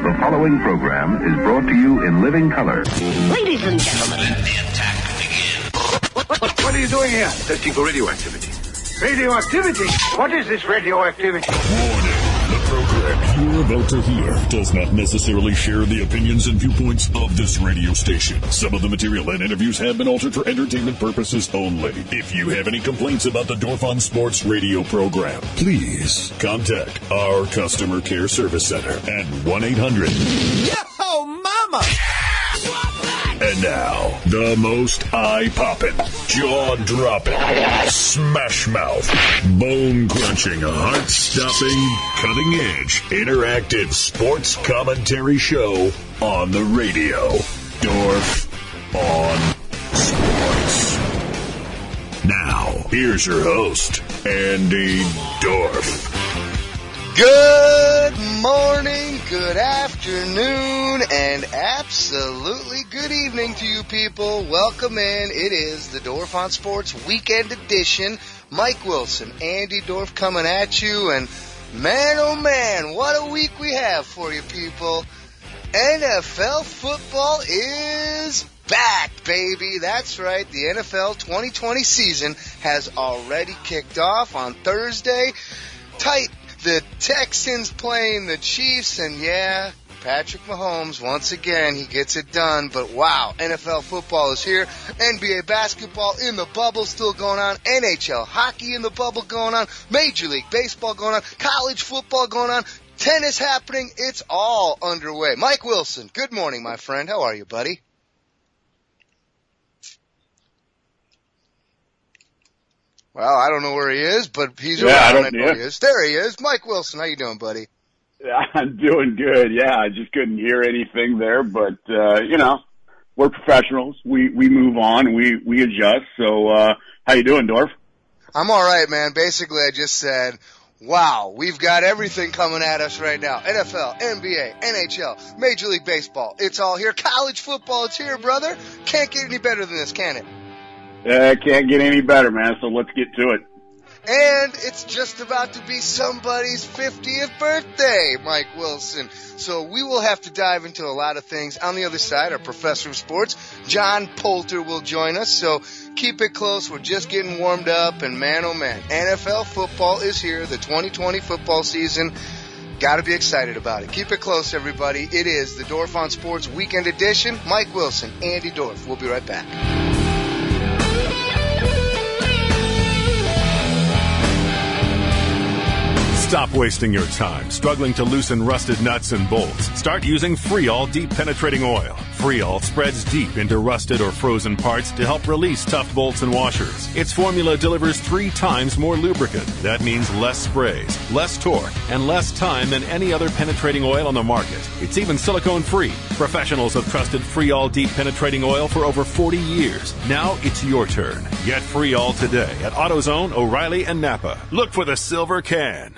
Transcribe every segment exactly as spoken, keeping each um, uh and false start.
The following program is brought to you in living color. Ladies and gentlemen, let the attack begin. What, what, what are you doing here? Testing for radioactivity. Radioactivity? What is this radioactivity? Warning. The program you're about to hear does not necessarily share the opinions and viewpoints of this radio station. Some of the material and interviews have been altered for entertainment purposes only. If you have any complaints about the Dorf on Sports radio program, please contact our customer care service center at one eight hundred Yo, mama! And now, the most eye-popping, jaw-dropping, smash-mouth, bone-crunching, heart-stopping, cutting-edge, interactive sports commentary show on the radio. Dorf on Sports. Now, here's your host, Andy Dorf. Good morning, good afternoon, and absolutely good evening to you people. Welcome in. It is the Dorf on Sports Weekend Edition. Mike Wilson, Andy Dorf coming at you, and man, oh man, what a week we have for you people. N F L football is back, baby. That's right. The N F L twenty twenty season has already kicked off on Thursday. Tight. The Texans playing the Chiefs, and yeah, Patrick Mahomes, once again, he gets it done. But wow, N F L football is here. N B A basketball in the bubble still going on. N H L hockey in the bubble going on. Major League Baseball going on. College football going on. Tennis happening. It's all underway. Mike Wilson, good morning, my friend. How are you, buddy? Well, I don't know where he is, but he's yeah, around. I don't I know yeah. he is. There he is. Mike Wilson, how you doing, buddy? I'm doing good. Yeah, I just couldn't hear anything there, but uh, you know, we're professionals. We we move on. We we adjust. So, uh, how you doing, Dorf? I'm all right, man. Basically, I just said, wow, we've got everything coming at us right now. N F L, N B A, N H L, Major League Baseball. It's all here. College football, it's here, brother. Can't get any better than this, can it? Yeah, can't get any better, man. So let's get to it. And it's just about to be somebody's fiftieth birthday, Mike Wilson. So we will have to dive into a lot of things. On the other side, our professor of sports, John Poulter, will join us. So keep it close. We're just getting warmed up. And man, oh man, N F L football is here. The twenty twenty football season. Got to be excited about it. Keep it close, everybody. It is the Dorf on Sports Weekend Edition. Mike Wilson, Andy Dorf. We'll be right back. Stop wasting your time struggling to loosen rusted nuts and bolts. Start using Freol Deep Penetrating Oil. Freol spreads deep into rusted or frozen parts to help release tough bolts and washers. Its formula delivers three times more lubricant. That means less sprays, less torque, and less time than any other penetrating oil on the market. It's even silicone-free. Professionals have trusted Freol Deep Penetrating Oil for over forty years. Now it's your turn. Get Freol today at AutoZone, O'Reilly, and Napa. Look for the silver can.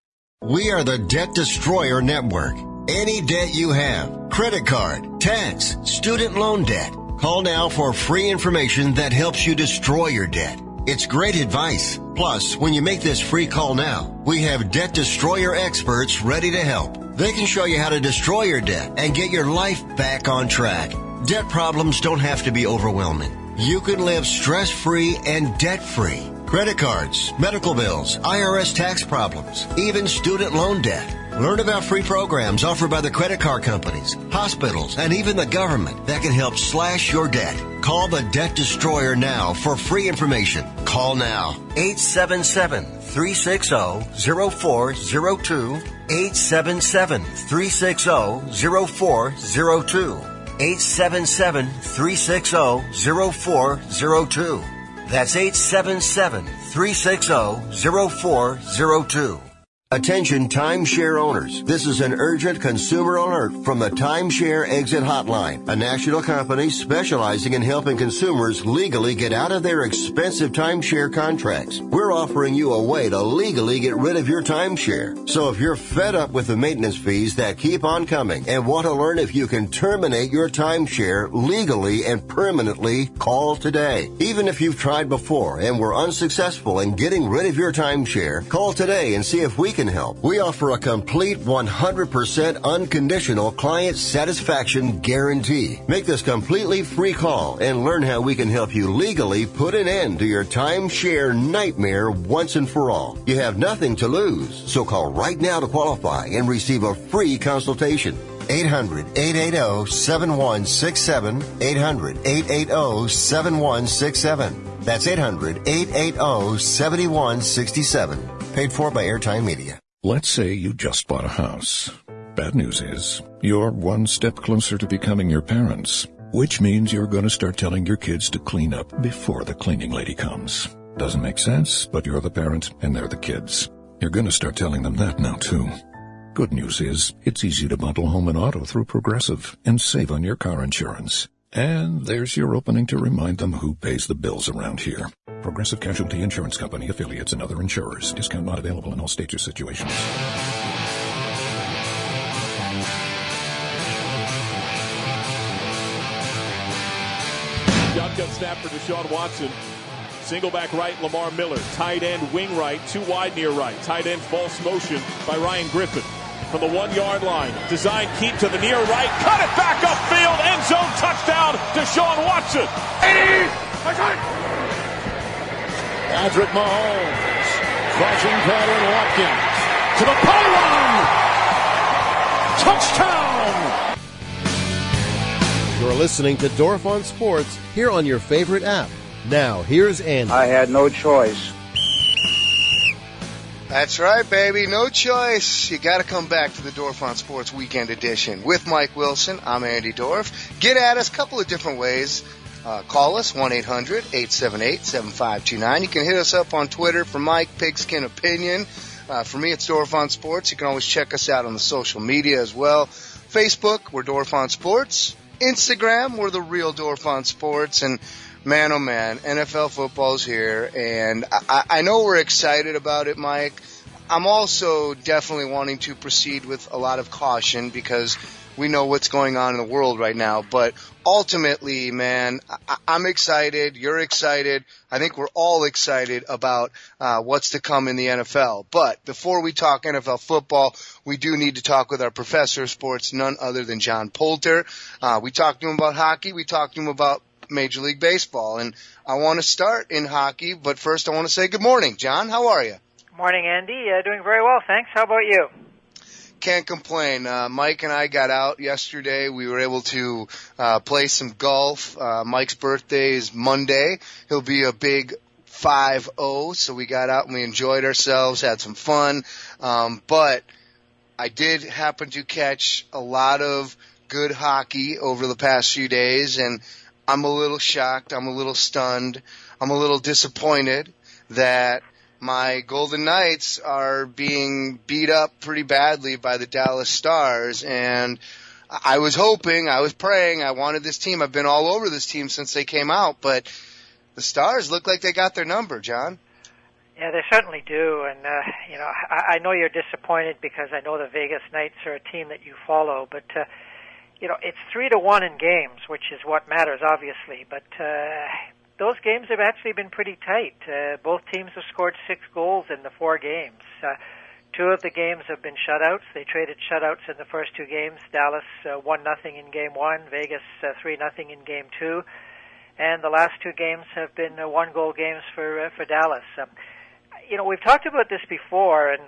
We are the Debt Destroyer Network. Any debt you have, credit card, tax, student loan debt, call now for free information that helps you destroy your debt. It's great advice. Plus, when you make this free call now, we have Debt Destroyer experts ready to help. They can show you how to destroy your debt and get your life back on track. Debt problems don't have to be overwhelming. You can live stress-free and debt-free. Credit cards, medical bills, I R S tax problems, even student loan debt. Learn about free programs offered by the credit card companies, hospitals, and even the government that can help slash your debt. Call the Debt Destroyer now for free information. Call now. eight seven seven, three six zero, zero four zero two. eight seven seven, three six zero, zero four zero two. eight seven seven, three six zero, zero four zero two. That's eight seven seven, three six zero, zero four zero two. Attention timeshare owners. This is an urgent consumer alert from the Timeshare Exit Hotline, a national company specializing in helping consumers legally get out of their expensive timeshare contracts. We're offering you a way to legally get rid of your timeshare. So if you're fed up with the maintenance fees that keep on coming and want to learn if you can terminate your timeshare legally and permanently, call today. Even if you've tried before and were unsuccessful in getting rid of your timeshare, call today and see if we can can help. We offer a complete one hundred percent unconditional client satisfaction guarantee. Make this completely free call and learn how we can help you legally put an end to your timeshare nightmare once and for all. You have nothing to lose, so call right now to qualify and receive a free consultation. eight hundred, eight eight zero, seven one six seven, eight hundred, eight eight zero, seven one six seven. That's eight hundred, eight eight zero, seven one six seven. Paid for by Airtime Media. Let's say you just bought a house. Bad news is, you're one step closer to becoming your parents, which means you're going to start telling your kids to clean up before the cleaning lady comes. Doesn't make sense, but you're the parent and they're the kids. You're going to start telling them that now, too. Good news is, it's easy to bundle home and auto through Progressive and save on your car insurance. And there's your opening to remind them who pays the bills around here. Progressive Casualty Insurance Company, affiliates, and other insurers. Discount not available in all states or situations. Shotgun snap for Deshaun Watson. Single back right, Lamar Miller. Tight end, wing right, two wide near right. Tight end, false motion by Ryan Griffin. From the one-yard line, design keep to the near right, cut it back upfield, end zone touchdown, Deshaun Watson. eighty, Patrick Mahomes, crossing pattern, Watkins to the pylon, touchdown. You're listening to Dorf on Sports here on your favorite app. Now, here's Andy. I had no choice. That's right, baby. No choice. You got to come back to the Dorf on Sports Weekend Edition with Mike Wilson. I'm Andy Dorf. Get at us a couple of different ways. Uh, call us, one eight hundred, eight seven eight, seven five two nine. You can hit us up on Twitter for Mike, Pigskin Opinion. Uh, for me, it's Dorf on Sports. You can always check us out on the social media as well. Facebook, we're Dorf on Sports. Instagram, we're the real Dorf on Sports. And man, oh man, N F L football's here, and I, I know we're excited about it, Mike. I'm also definitely wanting to proceed with a lot of caution because we know what's going on in the world right now. But ultimately, man, I, I'm excited. You're excited. I think we're all excited about uh, what's to come in the N F L. But before we talk N F L football, we do need to talk with our professor of sports, none other than John Poulter. Uh, we talked to him about hockey. We talked to him about Major League Baseball. And I want to start in hockey, but first I want to say good morning. John, how are you? Morning, Andy. Uh, doing very well, thanks. How about you? Can't complain. Uh, Mike and I got out yesterday. We were able to uh, play some golf. Uh, Mike's birthday is Monday. He'll be a big five oh, so we got out and we enjoyed ourselves, had some fun. Um, but I did happen to catch a lot of good hockey over the past few days, and I'm a little shocked. I'm a little stunned. I'm a little disappointed that my Golden Knights are being beat up pretty badly by the Dallas Stars. And I was hoping, I was praying, I wanted this team. I've been all over this team since they came out, but the Stars look like they got their number, John. Yeah, they certainly do. And, uh, you know, I, I know you're disappointed because I know the Vegas Knights are a team that you follow, but, uh, you know, it's three to one in games, which is what matters, obviously. But uh, those games have actually been pretty tight. Uh, both teams have scored six goals in the four games. Uh, two of the games have been shutouts. They traded shutouts in the first two games. Dallas uh, one nothing in game one, Vegas uh, three nothing in game two. And the last two games have been uh, one-goal games for uh, for Dallas. Um, you know, we've talked about this before, and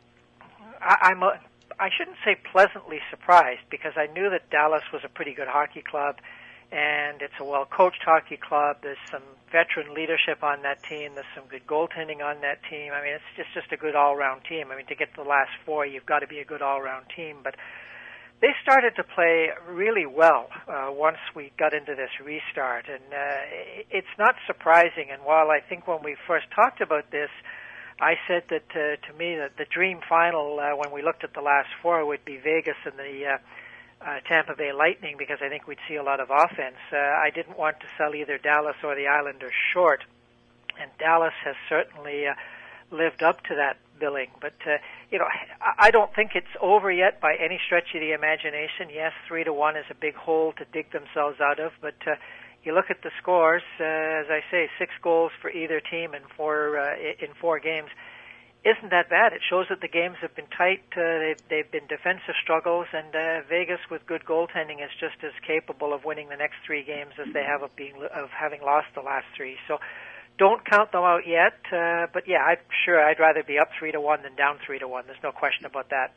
I, I'm a, I shouldn't say pleasantly surprised because I knew that Dallas was a pretty good hockey club, and it's a well-coached hockey club. There's some veteran leadership on that team. There's some good goaltending on that team. I mean, it's just, just a good all-around team. I mean, to get to the last four, you've got to be a good all-around team. But they started to play really well uh, once we got into this restart, and uh, it's not surprising. And while I think when we first talked about this, I said that uh, to me that the dream final uh, when we looked at the last four would be Vegas and the uh, uh, Tampa Bay Lightning because I think we'd see a lot of offense. Uh, I didn't want to sell either Dallas or the Islanders short, and Dallas has certainly uh, lived up to that billing. But, uh, you know, I don't think it's over yet by any stretch of the imagination. Yes, three to one is a big hole to dig themselves out of, but uh, you look at the scores, uh, as I say, six goals for either team in four, uh, in four games. isn't that bad. It shows that the games have been tight. Uh, they've, they've been defensive struggles, and uh, Vegas, with good goaltending, is just as capable of winning the next three games as they have of being of having lost the last three. So, don't count them out yet. Uh, but yeah, I'm sure I'd rather be up three to one than down three to one. There's no question about that.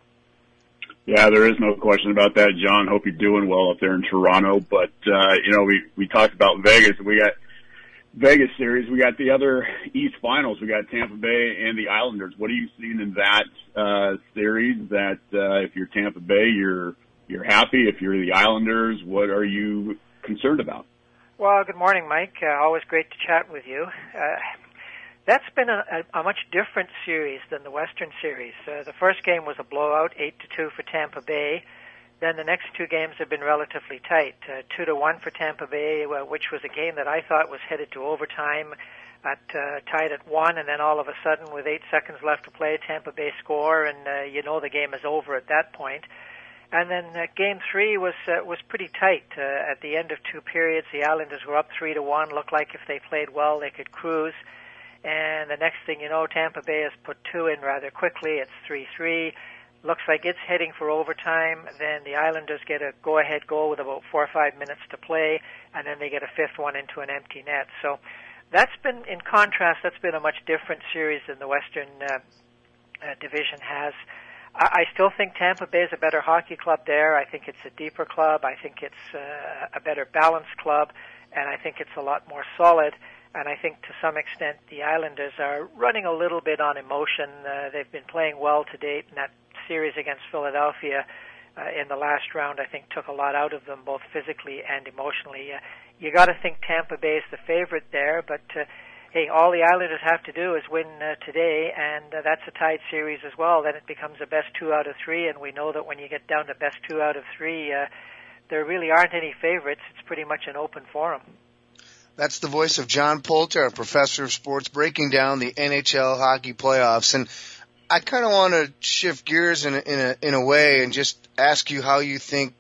Yeah, there is no question about that, John. Hope you're doing well up there in Toronto. But uh, you know, we we talked about Vegas. We got Vegas series. We got the other East Finals. We got Tampa Bay and the Islanders. What are you seeing in that uh, series? That uh, if you're Tampa Bay, you're you're happy. If you're the Islanders, what are you concerned about? Well, good morning, Mike. Uh, always great to chat with you. Uh, that's been a, a, a much different series than the Western Series. Uh, the first game was a blowout, eight to two for Tampa Bay. Then the next two games have been relatively tight, uh, two to one for Tampa Bay, uh, which was a game that I thought was headed to overtime, at uh, tied at one, and then all of a sudden, with eight seconds left to play, Tampa Bay score, and uh, you know the game is over at that point. And then uh, game three was uh, was pretty tight. Uh, at the end of two periods, the Islanders were up three to one. Looked like if they played well, they could cruise. And the next thing you know, Tampa Bay has put two in rather quickly. It's three three. Looks like it's heading for overtime. Then the Islanders get a go-ahead goal with about four or five minutes to play, and then they get a fifth one into an empty net. So that's been, in contrast, that's been a much different series than the Western uh, uh, Division has. I, I still think Tampa Bay is a better hockey club there. I think it's a deeper club. I think it's uh, a better balanced club, and I think it's a lot more solid. And I think to some extent the Islanders are running a little bit on emotion. Uh, they've been playing well to date, and that series against Philadelphia uh, in the last round, I think, took a lot out of them, both physically and emotionally. Uh, you got to think Tampa Bay is the favorite there, but uh, hey, all the Islanders have to do is win uh, today, and uh, that's a tied series as well. Then it becomes a best two out of three, and we know that when you get down to best two out of three, uh, there really aren't any favorites. It's pretty much an open forum. That's the voice of John Poulter, a professor of sports, breaking down the N H L hockey playoffs. And I kind of want to shift gears in a, in a in a way and just ask you how you think.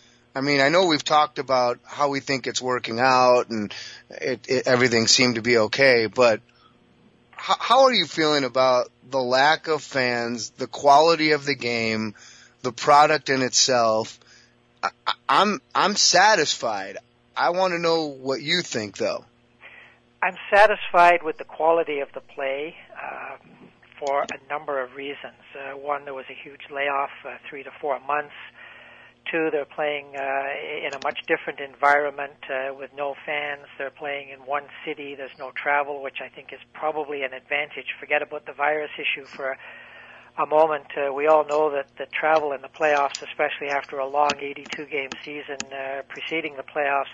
I mean, I know we've talked about how we think it's working out, and it, it, everything seemed to be okay. But how, how are you feeling about the lack of fans, the quality of the game, the product in itself? I, I'm I'm satisfied. I want to know what you think, though. I'm satisfied with the quality of the play uh, for a number of reasons. Uh, one, there was a huge layoff, uh, three to four months. Two, they're playing uh, in a much different environment uh, with no fans. They're playing in one city. There's no travel, which I think is probably an advantage. Forget about the virus issue for a moment. Uh, we all know that the travel in the playoffs, especially after a long eighty-two game season uh, preceding the playoffs,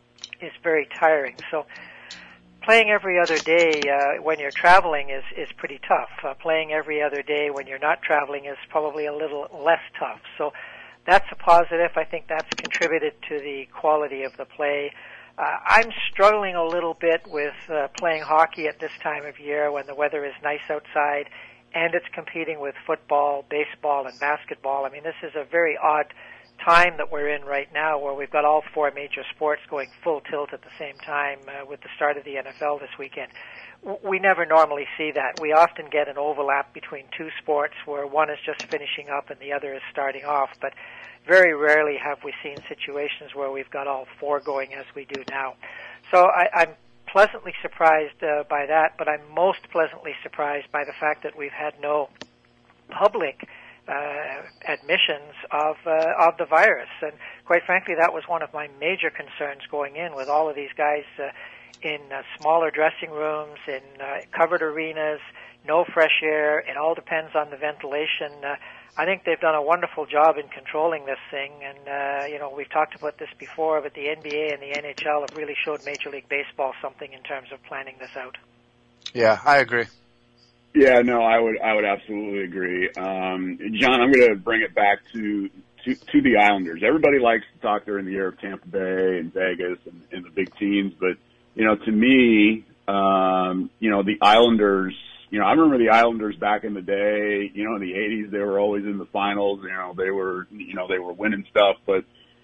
is very tiring. So playing every other day uh, when you're traveling is, is pretty tough. Uh, playing every other day when you're not traveling is probably a little less tough. So that's a positive. I think that's contributed to the quality of the play. Uh, I'm struggling a little bit with uh, playing hockey at this time of year when the weather is nice outside and it's competing with football, baseball, and basketball. I mean, this is a very odd time that we're in right now where we've got all four major sports going full tilt at the same time uh, with the start of the N F L this weekend. W- we never normally see that. We often get an overlap between two sports where one is just finishing up and the other is starting off, but very rarely have we seen situations where we've got all four going as we do now. So I, I'm pleasantly surprised uh, by that, but I'm most pleasantly surprised by the fact that we've had no public uh, admissions of uh, of the virus. And quite frankly, that was one of my major concerns going in, with all of these guys uh, in uh, smaller dressing rooms, in uh, covered arenas, no fresh air. It all depends on the ventilation. Uh, I think they've done a wonderful job in controlling this thing, and uh, you know, we've talked about this before, but the N B A and the N H L have really showed Major League Baseball something in terms of planning this out. Yeah, I agree. Yeah, no, I would, I would absolutely agree. Um, John, I'm going to bring it back to, to, to the Islanders. Everybody likes to talk during the year of Tampa Bay and Vegas and, and the big teams, but you know, to me, um, you know, the Islanders. You know, I remember the Islanders back in the day, you know, in the eighties, they were always in the finals, you know, they were, you know, they were winning stuff, but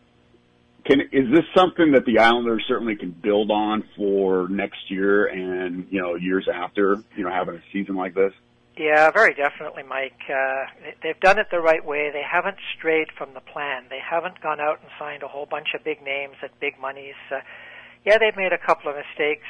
can, is this something that the Islanders certainly can build on for next year and, you know, years after, you know, having a season like this? Yeah, very definitely, Mike. Uh, they've done it the right way. They haven't strayed from the plan. They haven't gone out and signed a whole bunch of big names at big monies. Uh, yeah, they've made a couple of mistakes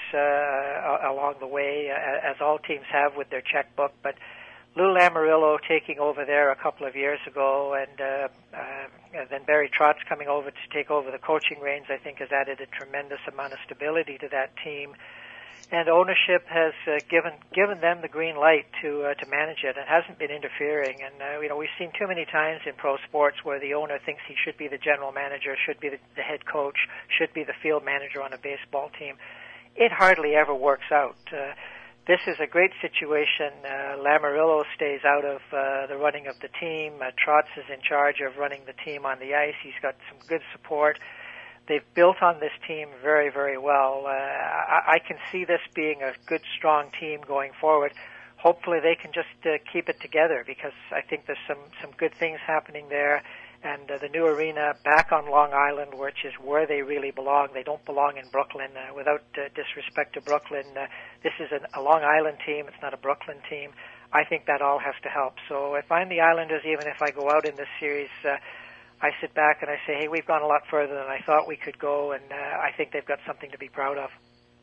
uh, along the way, uh, as all teams have with their checkbook, but Lou Lamoriello taking over there a couple of years ago, and uh, uh, then Barry Trotz coming over to take over the coaching reins, I think has added a tremendous amount of stability to that team. And ownership has uh, given given them the green light to uh, to manage it, and hasn't been interfering. And uh, you know, we've seen too many times in pro sports where the owner thinks he should be the general manager, should be the, the head coach, should be the field manager on a baseball team. It hardly ever works out. Uh, this is a great situation. Uh, Lamoriello stays out of uh, the running of the team. Uh, Trotz is in charge of running the team on the ice. He's got some good support. They've built on this team very, very well. Uh, I, I can see this being a good, strong team going forward. Hopefully they can just uh, keep it together, because I think there's some, some good things happening there. And uh, the new arena back on Long Island, which is where they really belong. They don't belong in Brooklyn. Uh, without uh, disrespect to Brooklyn, uh, this is an, a Long Island team. It's not a Brooklyn team. I think that all has to help. So if I'm the Islanders, even if I go out in this series, uh, I sit back and I say, hey, we've gone a lot further than I thought we could go, and uh, I think they've got something to be proud of.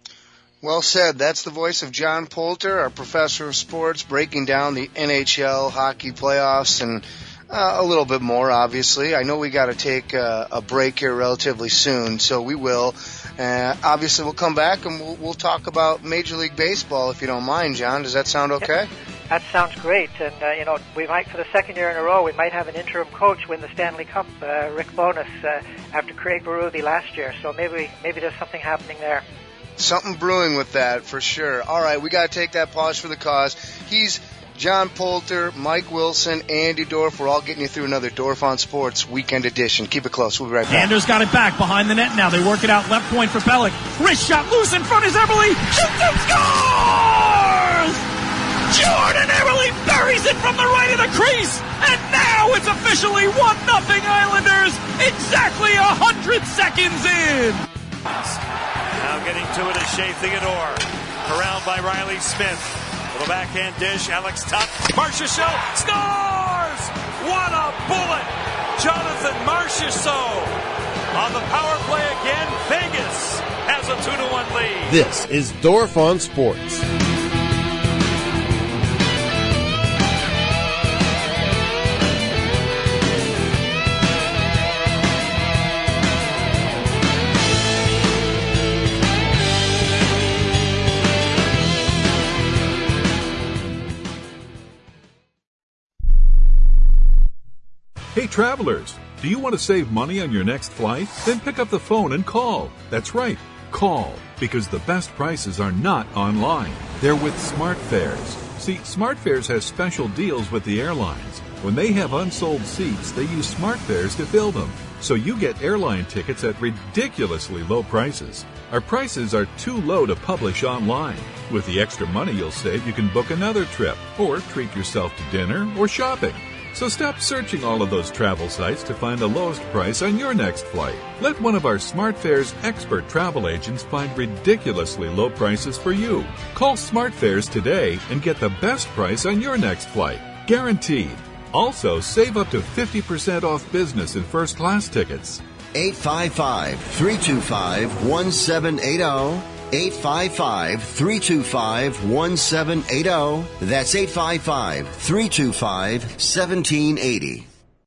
Well said. That's the voice of John Poulter, our professor of sports, breaking down the N H L hockey playoffs and uh, a little bit more, obviously. I know we got to take uh, a break here relatively soon, so we will. Uh, obviously, we'll come back and we'll, we'll talk about Major League Baseball, if you don't mind, John. Does that sound okay? Yeah. That sounds great, and uh, you know, we might, for the second year in a row, we might have an interim coach win the Stanley Cup, uh, Rick Bowness, uh, after Craig Berube last year. So maybe, maybe there's something happening there. Something brewing with that, for sure. All right, we got to take that pause for the cause. He's John Poulter, Mike Wilson, Andy Dorf. We're all getting you through another Dorf on Sports Weekend Edition. Keep it close. We'll be right back. Anders got it back behind the net now. They work it out left point for Pelech. Wrist shot loose in front is Eberle. Shoots and scores! Jordan Eberle buries it from the right of the crease, and now it's officially one nothing Islanders, exactly a hundred seconds in. Now getting to it is Shea Theodore, corralled by Riley Smith. With a backhand dish, Alex Tuck, Marchessault scores! What a bullet! Jonathan Marchessault on the power play again. Vegas has a two to one lead. This is Dorf on Sports. Hey travelers, do you want to save money on your next flight? Then pick up the phone and call. That's right, call, because the best prices are not online. They're with SmartFares. See, SmartFares has special deals with the airlines. When they have unsold seats, they use SmartFares to fill them. So you get airline tickets at ridiculously low prices. Our prices are too low to publish online. With the extra money you'll save, you can book another trip, or treat yourself to dinner or shopping. So stop searching all of those travel sites to find the lowest price on your next flight. Let one of our SmartFares expert travel agents find ridiculously low prices for you. Call SmartFares today and get the best price on your next flight. Guaranteed. Also, save up to fifty percent off business and first class tickets. eight five five, three two five, one seven eight zero. eight five five, three two five, one seven eight zero. That's eight five five, three two five, one seven eight zero.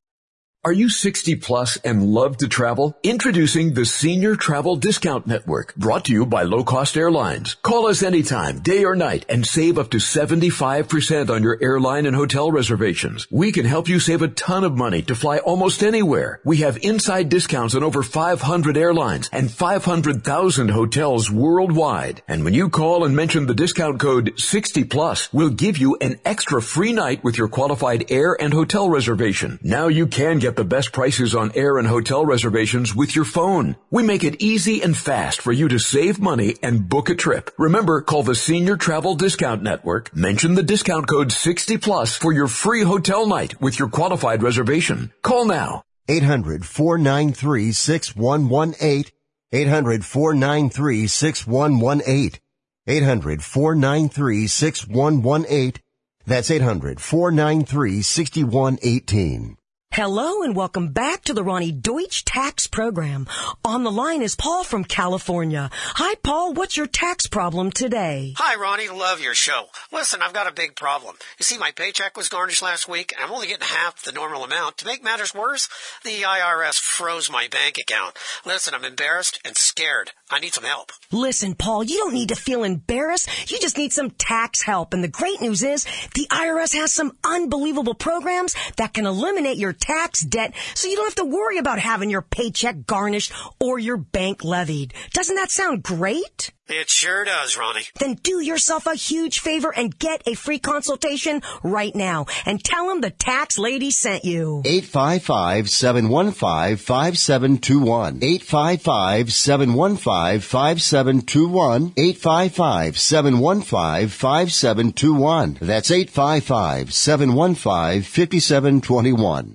Are you sixty plus and love to travel? Introducing the Senior Travel Discount Network, brought to you by Low Cost Airlines. Call us anytime, day or night, and save up to seventy-five percent on your airline and hotel reservations. We can help you save a ton of money to fly almost anywhere. We have inside discounts on over five hundred airlines and five hundred thousand hotels worldwide. And when you call and mention the discount code sixty plus, we'll give you an extra free night with your qualified air and hotel reservation. Now you can get the best prices on air and hotel reservations with your phone. We make it easy and fast for you to save money and book a trip. Remember, call the Senior Travel Discount Network, mention the discount code sixty plus for your free hotel night with your qualified reservation. Call now. eight hundred, four nine three, six one one eight. eight hundred, four nine three, six one one eight. eight hundred, four nine three, six one one eight. That's eight hundred, four nine three, six one one eight. Hello and welcome back to the Ronnie Deutsch Tax Program. On the line is Paul from California. Hi, Paul. What's your tax problem today? Hi, Ronnie. Love your show. Listen, I've got a big problem. You see, my paycheck was garnished last week, and I'm only getting half the normal amount. To make matters worse, the I R S froze my bank account. Listen, I'm embarrassed and scared. I need some help. Listen, Paul, you don't need to feel embarrassed. You just need some tax help. And the great news is the I R S has some unbelievable programs that can eliminate your tax debt so you don't have to worry about having your paycheck garnished or your bank levied. Doesn't that sound great? It sure does, Ronnie. Then do yourself a huge favor and get a free consultation right now and tell them the tax lady sent you. eight five five, seven one five, five seven two one. eight five five, seven one five, five seven two one. eight five five, seven one five, five seven two one. That's eight five five, seven one five, five seven two one.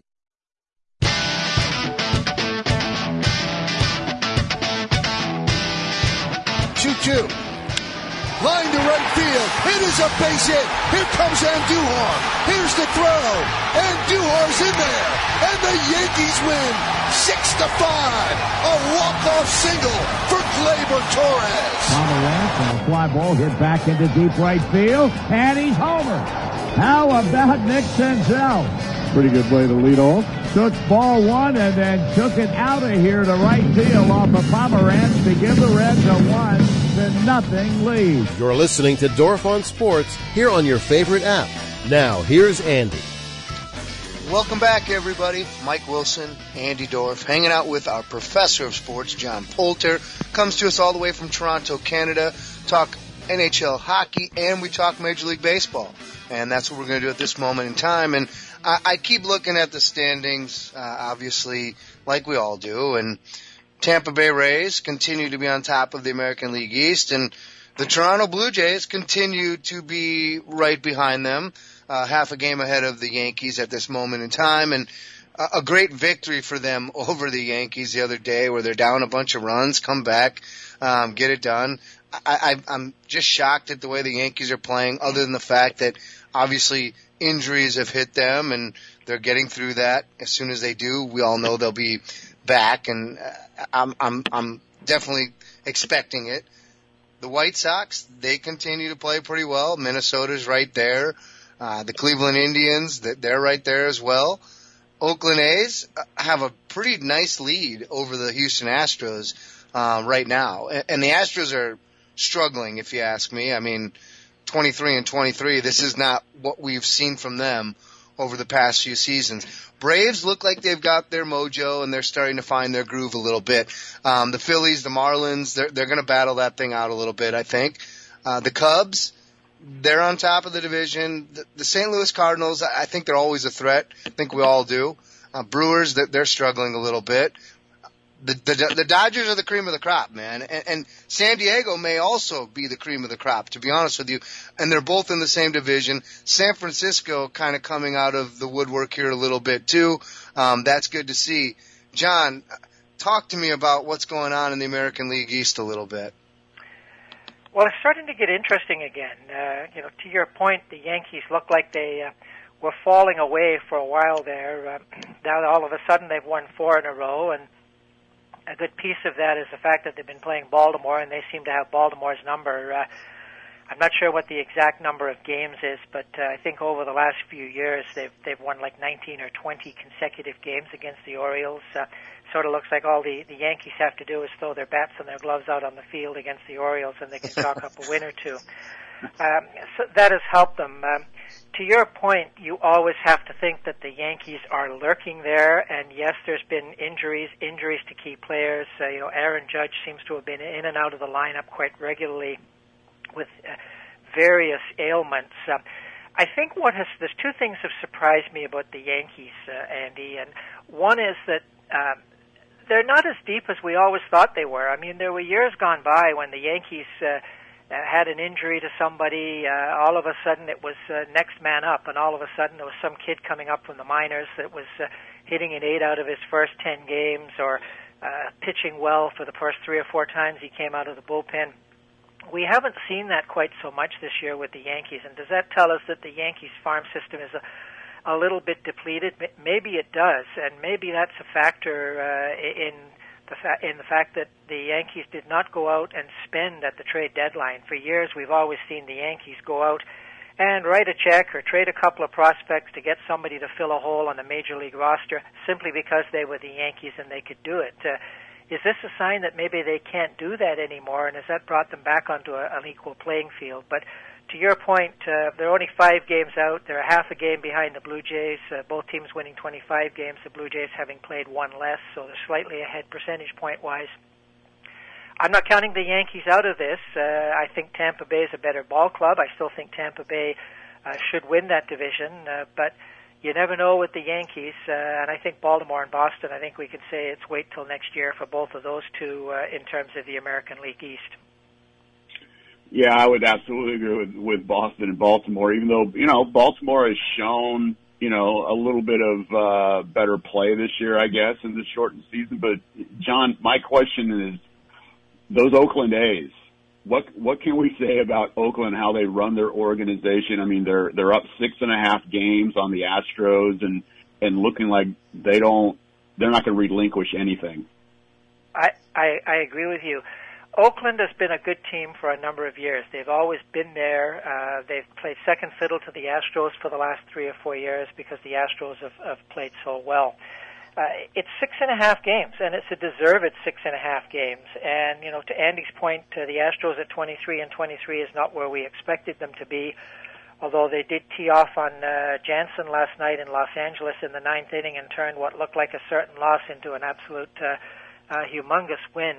two. Line to right field. It is a base hit. Here comes Andujar. Here's the throw. Andujar's in there. And the Yankees win six to five. A walk-off single for Gleyber Torres. On the left, and a fly ball hit back into deep right field. And he's homer. How about Nick Senzel? Pretty good way to lead off. Took ball one and then took it out of here to right field off of Pomeranz to give the Reds a one to nothing lead. You're listening to Dorf on Sports here on your favorite app. Now, here's Andy. Welcome back, everybody. Mike Wilson, Andy Dorf, hanging out with our professor of sports, John Poulter. Comes to us all the way from Toronto, Canada. Talk N H L hockey, and we talk Major League Baseball. And that's what we're going to do at this moment in time. And I, I keep looking at the standings, uh, obviously, like we all do. And Tampa Bay Rays continue to be on top of the American League East. And the Toronto Blue Jays continue to be right behind them, uh, half a game ahead of the Yankees at this moment in time. And uh, a great victory for them over the Yankees the other day where they're down a bunch of runs, come back, um, get it done. I, I, I'm just shocked at the way the Yankees are playing, other than the fact that obviously injuries have hit them and they're getting through that. As soon as they do, we all know they'll be back, and I'm, I'm, I'm definitely expecting it. The White Sox, they continue to play pretty well. Minnesota's right there. Uh, the Cleveland Indians, they're right there as well. Oakland A's have a pretty nice lead over the Houston Astros, uh, right now. And the Astros are struggling, if you ask me. I mean, twenty-three and twenty-three, this is not what we've seen from them over the past few seasons. Braves look like they've got their mojo and they're starting to find their groove a little bit. Um, the Phillies, the Marlins, they're, they're going to battle that thing out a little bit, I think. Uh, the Cubs, they're on top of the division. The, the Saint Louis Cardinals, I think they're always a threat. I think we all do. Uh, Brewers, they're, they're struggling a little bit. The, the the Dodgers are the cream of the crop, man. And, and San Diego may also be the cream of the crop, to be honest with you. And they're both in the same division. San Francisco kind of coming out of the woodwork here a little bit, too. Um, that's good to see. John, talk to me about what's going on in the American League East a little bit. Well, it's starting to get interesting again. Uh, you know, to your point, the Yankees look like they uh, were falling away for a while there. Uh, now all of a sudden they've won four in a row, and a good piece of that is the fact that they've been playing Baltimore, and they seem to have Baltimore's number. Uh, I'm not sure what the exact number of games is, but uh, I think over the last few years they've they've won like nineteen or twenty consecutive games against the Orioles. Uh, sort of looks like all the, the Yankees have to do is throw their bats and their gloves out on the field against the Orioles, and they can chalk up a win or two. Um, so that has helped them. Um, to your point, you always have to think that the Yankees are lurking there, and yes, there's been injuries, injuries to key players. Uh, you know, Aaron Judge seems to have been in and out of the lineup quite regularly with uh, various ailments. Uh, I think what has, there's two things have surprised me about the Yankees, uh, Andy, and one is that um, they're not as deep as we always thought they were. I mean, there were years gone by when the Yankees uh, Uh, had an injury to somebody, uh, all of a sudden it was uh, next man up, and all of a sudden there was some kid coming up from the minors that was uh, hitting an eight out of his first ten games, or uh, pitching well for the first three or four times he came out of the bullpen. we haven't seen that quite so much this year with the Yankees. And does that tell us that the Yankees farm system is a, a little bit depleted? Maybe it does, and maybe that's a factor uh, in the fa- in the fact that the Yankees did not go out and spend at the trade deadline. For years, we've always seen the Yankees go out and write a check or trade a couple of prospects to get somebody to fill a hole on the Major League roster simply because they were the Yankees and they could do it. Uh, Is this a sign that maybe they can't do that anymore, and has that brought them back onto a, an equal playing field? But to your point, uh, they're only five games out. They're half a game behind the Blue Jays, uh, both teams winning twenty-five games, the Blue Jays having played one less, so they're slightly ahead percentage point-wise. I'm not counting the Yankees out of this. Uh, I think Tampa Bay is a better ball club. I still think Tampa Bay uh, should win that division, uh, but you never know with the Yankees, uh, and I think Baltimore and Boston, I think we could say it's wait till next year for both of those two uh, in terms of the American League East. Yeah, I would absolutely agree with, with Boston and Baltimore, even though, you know, Baltimore has shown, you know, a little bit of uh, better play this year, I guess, in the shortened season. But, John, my question is, those Oakland A's, What what can we say about Oakland, how they run their organization? I mean, they're they're up six and a half games on the Astros and, and looking like they don't they're not going to relinquish anything. I, I I agree with you. Oakland has been a good team for a number of years. They've always been there. Uh, they've played second fiddle to the Astros for the last three or four years because the Astros have, have played so well. Uh, it's six and a half games, and it's a deserved six and a half games. And, you know, to Andy's point, uh, the Astros at twenty-three and twenty-three is not where we expected them to be, although they did tee off on uh, Jansen last night in Los Angeles in the ninth inning and turned what looked like a certain loss into an absolute uh, uh, humongous win.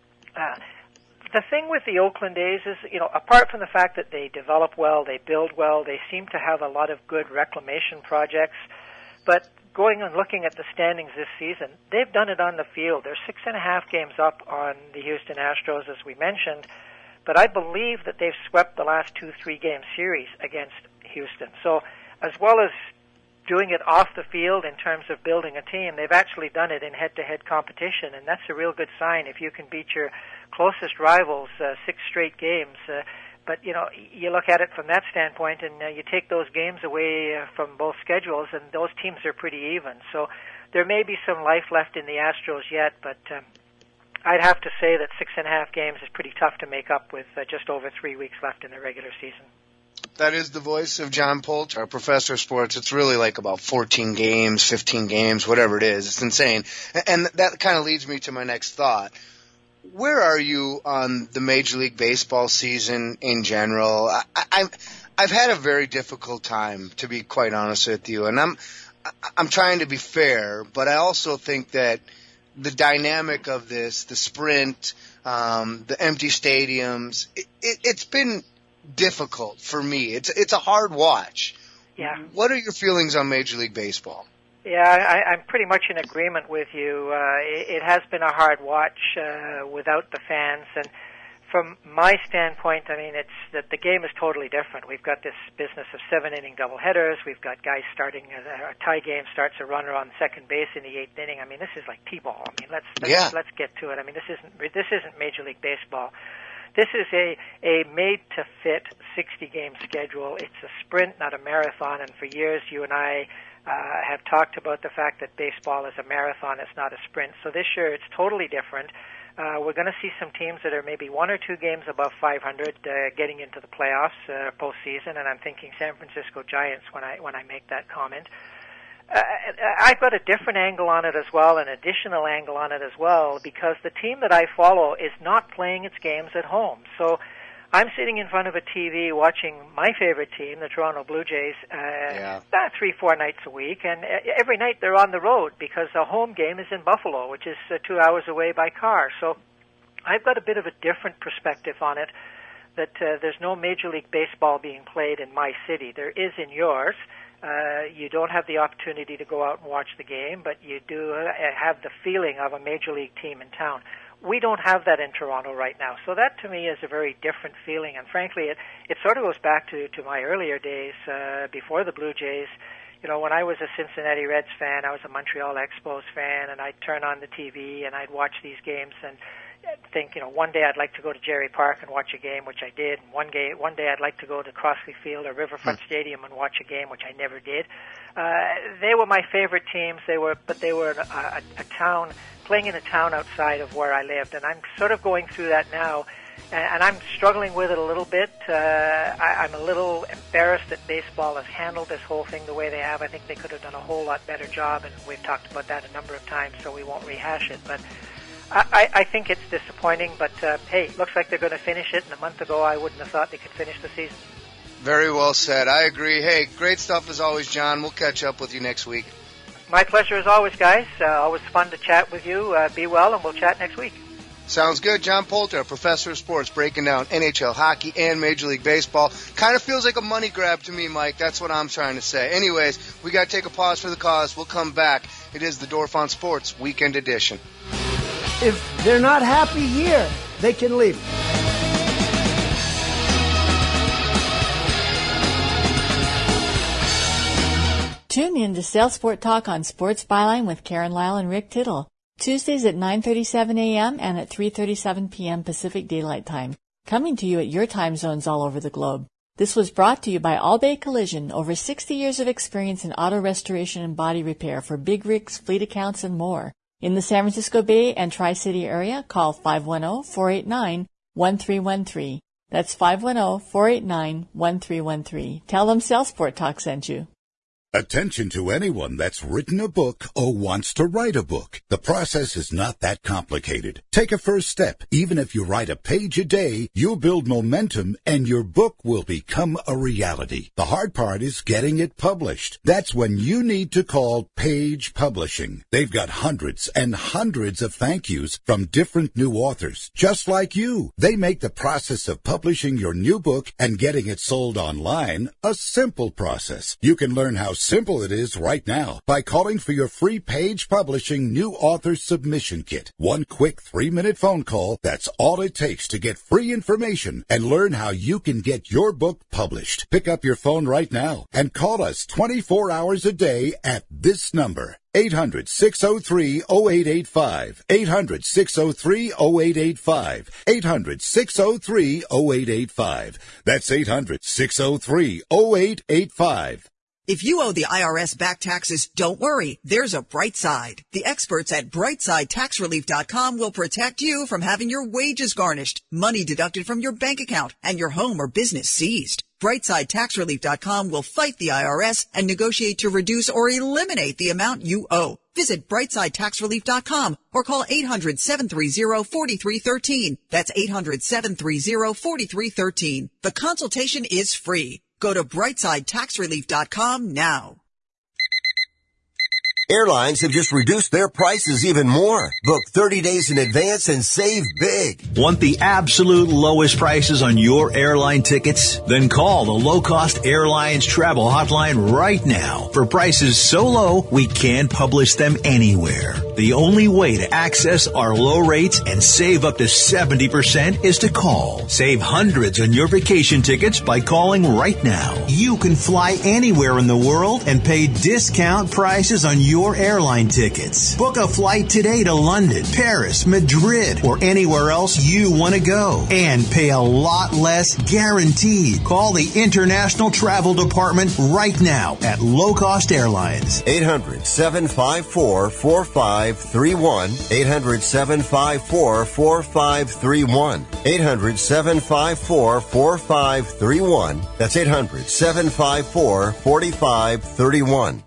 Uh, the thing with the Oakland A's is, you know, apart from the fact that they develop well, they build well, they seem to have a lot of good reclamation projects, but going and looking at the standings this season, they've done it on the field. They're six and a half games up on the Houston Astros, as we mentioned, but I believe that they've swept the last two three-game series against Houston. So as well as doing it off the field in terms of building a team, they've actually done it in head-to-head competition, and that's a real good sign. If you can beat your closest rivals uh, six straight games, uh, but, you know, you look at it from that standpoint, and uh, you take those games away uh, from both schedules, and those teams are pretty even. So there may be some life left in the Astros yet, but um, I'd have to say that six and a half games is pretty tough to make up with uh, just over three weeks left in the regular season. That is the voice of John Polch, our professor of sports. It's really like about fourteen games, fifteen games, whatever it is. It's insane. And that kind of leads me to my next thought. Where are you on the Major League Baseball season in general? I, I, I've had a very difficult time, to be quite honest with you, and I'm I'm trying to be fair, but I also think that the dynamic of this, the sprint, um, the empty stadiums, it, it, it's been difficult for me. It's it's a hard watch. Yeah. What are your feelings on Major League Baseball? Yeah, I, I'm pretty much in agreement with you. Uh, it, it has been a hard watch uh, without the fans, and from my standpoint, I mean, it's that the game is totally different. We've got this business of seven-inning doubleheaders. We've got guys starting a, a tie game, starts a runner on second base in the eighth inning. I mean, this is like T-ball. I mean, let's let's, yeah. let's get to it. I mean, this isn't this isn't Major League Baseball. This is a a made-to-fit sixty-game schedule. It's a sprint, not a marathon. And for years, you and I Uh, have talked about the fact that baseball is a marathon, it's not a sprint. So this year it's totally different. Uh, we're going to see some teams that are maybe one or two games above five hundred uh, getting into the playoffs uh, postseason, and I'm thinking San Francisco Giants when I when I make that comment. Uh, I've got a different angle on it as well, an additional angle on it as well, because the team that I follow is not playing its games at home. So I'm sitting in front of a T V watching my favorite team, the Toronto Blue Jays, uh, yeah. about three, four nights a week, and every night they're on the road because the home game is in Buffalo, which is uh, two hours away by car. So I've got a bit of a different perspective on it, that uh, there's no Major League Baseball being played in my city. There is in yours. Uh, you don't have the opportunity to go out and watch the game, but you do uh, have the feeling of a Major League team in town. We don't have that in Toronto right now. So that, to me, is a very different feeling. And frankly, it, it sort of goes back to, to my earlier days uh, before the Blue Jays. You know, when I was a Cincinnati Reds fan, I was a Montreal Expos fan, and I'd turn on the T V and I'd watch these games. And, think, you know, one day I'd like to go to Jerry Park and watch a game, which I did. And one day, one day I'd like to go to Crossley Field or Riverfront mm. Stadium and watch a game, which I never did. Uh, they were my favorite teams. They were, but they were a, a, a town, playing in a town outside of where I lived. And I'm sort of going through that now. And I'm struggling with it a little bit. Uh, I, I'm a little embarrassed that baseball has handled this whole thing the way they have. I think they could have done a whole lot better job, and we've talked about that a number of times, so we won't rehash it. But I, I think it's disappointing, but uh, hey, looks like they're going to finish it, and a month ago I wouldn't have thought they could finish the season. Very well said. I agree. Hey, great stuff as always, John. We'll catch up with you next week. My pleasure as always, guys. Uh, always fun to chat with you. Uh, be well, and we'll chat next week. Sounds good. John Poulter, professor of sports, breaking down N H L hockey and Major League Baseball. Kind of feels like a money grab to me, Mike. That's what I'm trying to say. Anyways, we got to take a pause for the cause. We'll come back. It is the Dorf on Sports Weekend Edition. If they're not happy here, they can leave. Tune in to Sales Sport Talk on Sports Byline with Karen Lyle and Rick Tittle. Tuesdays at nine thirty-seven a.m. and at three thirty-seven p.m. Pacific Daylight Time. Coming to you at your time zones all over the globe. This was brought to you by All Bay Collision, over sixty years of experience in auto restoration and body repair for big rigs, fleet accounts, and more. In the San Francisco Bay and Tri-City area, call five one zero, four eight nine, one three one three. That's five one zero, four eight nine, one three one three. Tell them Sales Sport Talk sent you. Attention to anyone that's written a book or wants to write a book. The process is not that complicated. Take a first step. Even if you write a page a day, you'll build momentum and your book will become a reality. The hard part is getting it published. That's when you need to call Page Publishing. They've got hundreds and hundreds of thank yous from different new authors, just like you. They make the process of publishing your new book and getting it sold online a simple process. You can learn how simple it is right now by calling for your free Page Publishing New Author Submission Kit. One quick three-minute phone call, that's all it takes to get free information and learn how you can get your book published. Pick up your phone right now and call us twenty-four hours a day at this number. eight hundred, six oh three, oh eight eight five. eight hundred, six oh three, oh eight eight five. eight hundred, six oh three, oh eight eight five. That's eight hundred, six oh three, oh eight eight five. If you owe the I R S back taxes, don't worry. There's a bright side. The experts at brightside tax relief dot com will protect you from having your wages garnished, money deducted from your bank account, and your home or business seized. brightside tax relief dot com will fight the I R S and negotiate to reduce or eliminate the amount you owe. Visit brightside tax relief dot com or call eight hundred, seven three zero, four three one three. That's eight hundred, seven three zero, four three one three. The consultation is free. Go to brightside tax relief dot com now. Airlines have just reduced their prices even more. Book thirty days in advance and save big. Want the absolute lowest prices on your airline tickets? Then call the Low Cost Airlines Travel Hotline right now. For prices so low, we can't publish them anywhere. The only way to access our low rates and save up to seventy percent is to call. Save hundreds on your vacation tickets by calling right now. You can fly anywhere in the world and pay discount prices on your Your airline tickets. Book a flight today to London, Paris, Madrid, or anywhere else you want to go. And pay a lot less guaranteed. Call the International Travel Department right now at Low Cost Airlines. eight hundred, seven five four, four five three one. eight hundred, seven five four, four five three one. eight hundred, seven five four, four five three one. That's eight hundred, seven five four, four five three one.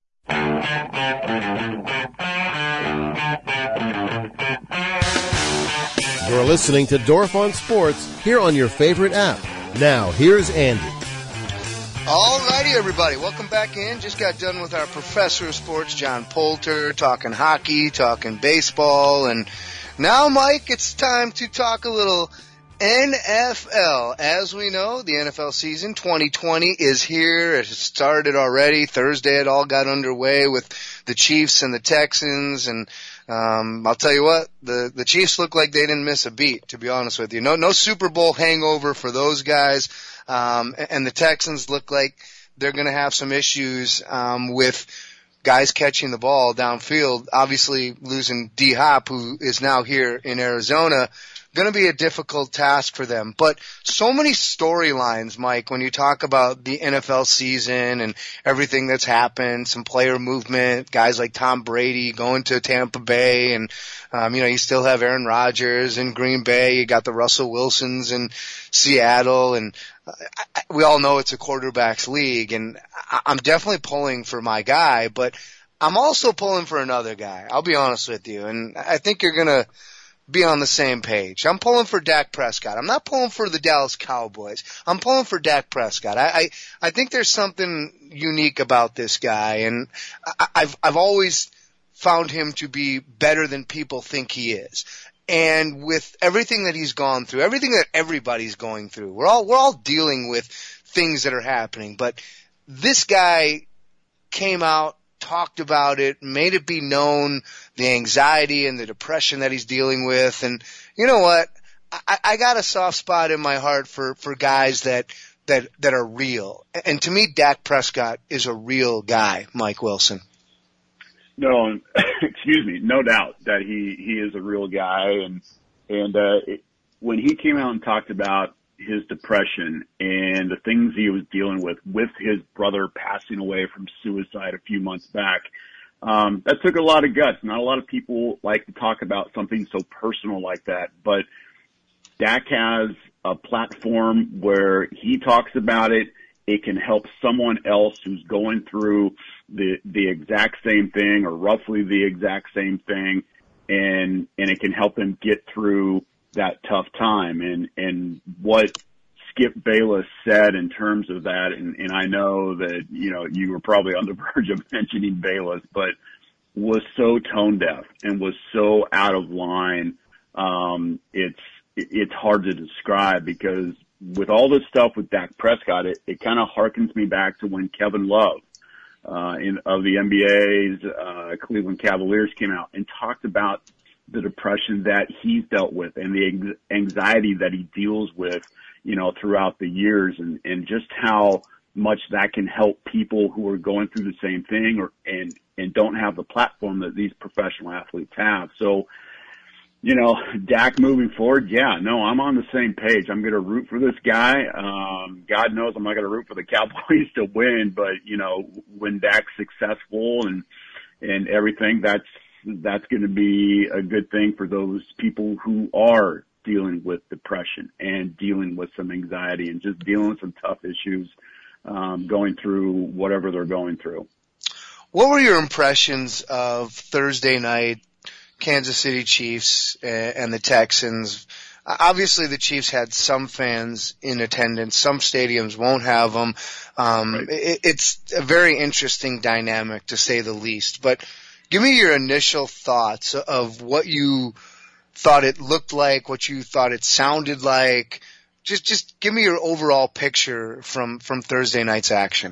You're listening to Dorf on Sports here on your favorite app. Now, here's Andy. All righty, everybody. Welcome back in. Just got done with our professor of sports, John Poulter, talking hockey, talking baseball. And now, Mike, it's time to talk a little N F L. As we know, the N F L season twenty twenty is here. It has started already. Thursday it all got underway with the Chiefs and the Texans. And um I'll tell you what, the the Chiefs look like they didn't miss a beat, to be honest with you. No no Super Bowl hangover for those guys. Um and the Texans look like they're going to have some issues um with guys catching the ball downfield. Obviously losing D-Hop, who is now here in Arizona, going to be a difficult task for them. But so many storylines, Mike, when you talk about the N F L season and everything that's happened, some player movement, guys like Tom Brady going to Tampa Bay, and um, you know, you still have Aaron Rodgers in Green Bay, you got the Russell Wilsons in Seattle, and uh, I, we all know it's a quarterback's league, and I, I'm definitely pulling for my guy, but I'm also pulling for another guy. I'll be honest with you, and I think you're going to be on the same page. I'm pulling for Dak Prescott. I'm not pulling for the Dallas Cowboys. I'm pulling for Dak Prescott. I, I, I think there's something unique about this guy, and I, I've, I've always found him to be better than people think he is. And with everything that he's gone through, everything that everybody's going through, we're all, we're all dealing with things that are happening, but this guy came out, talked about it, made it be known, the anxiety and the depression that he's dealing with. And you know what? I, I got a soft spot in my heart for, for guys that, that, that are real. And to me, Dak Prescott is a real guy, Mike Wilson. No, excuse me, no doubt that he, he is a real guy. And, and, uh, it, when he came out and talked about his depression and the things he was dealing with, with his brother passing away from suicide a few months back, um, that took a lot of guts. Not a lot of people like to talk about something so personal like that, but Dak has a platform where he talks about it. It can help someone else who's going through the, the exact same thing or roughly the exact same thing, and, and it can help them get through that tough time. And, and what Skip Bayless said in terms of that, and, and I know that, you know, you were probably on the verge of mentioning Bayless, but was so tone deaf and was so out of line. Um, it's, it's hard to describe, because with all this stuff with Dak Prescott, it, it kind of harkens me back to when Kevin Love, uh, in, of the N B A's, uh, Cleveland Cavaliers came out and talked about the depression that he's dealt with and the anxiety that he deals with, you know, throughout the years, and, and just how much that can help people who are going through the same thing or, and, and don't have the platform that these professional athletes have. So, you know, Dak moving forward, yeah, no, I'm on the same page. I'm going to root for this guy. Um, God knows I'm not going to root for the Cowboys to win, but, you know, when Dak's successful and, and everything, that's, that's going to be a good thing for those people who are dealing with depression and dealing with some anxiety and just dealing with some tough issues, um, going through whatever they're going through. What were your impressions of Thursday night, Kansas City Chiefs and the Texans? Obviously, the Chiefs had some fans in attendance. Some stadiums won't have them. Um, right. it, it's a very interesting dynamic, to say the least. But give me your initial thoughts of what you thought it looked like, what you thought it sounded like. Just, just give me your overall picture from, from Thursday night's action.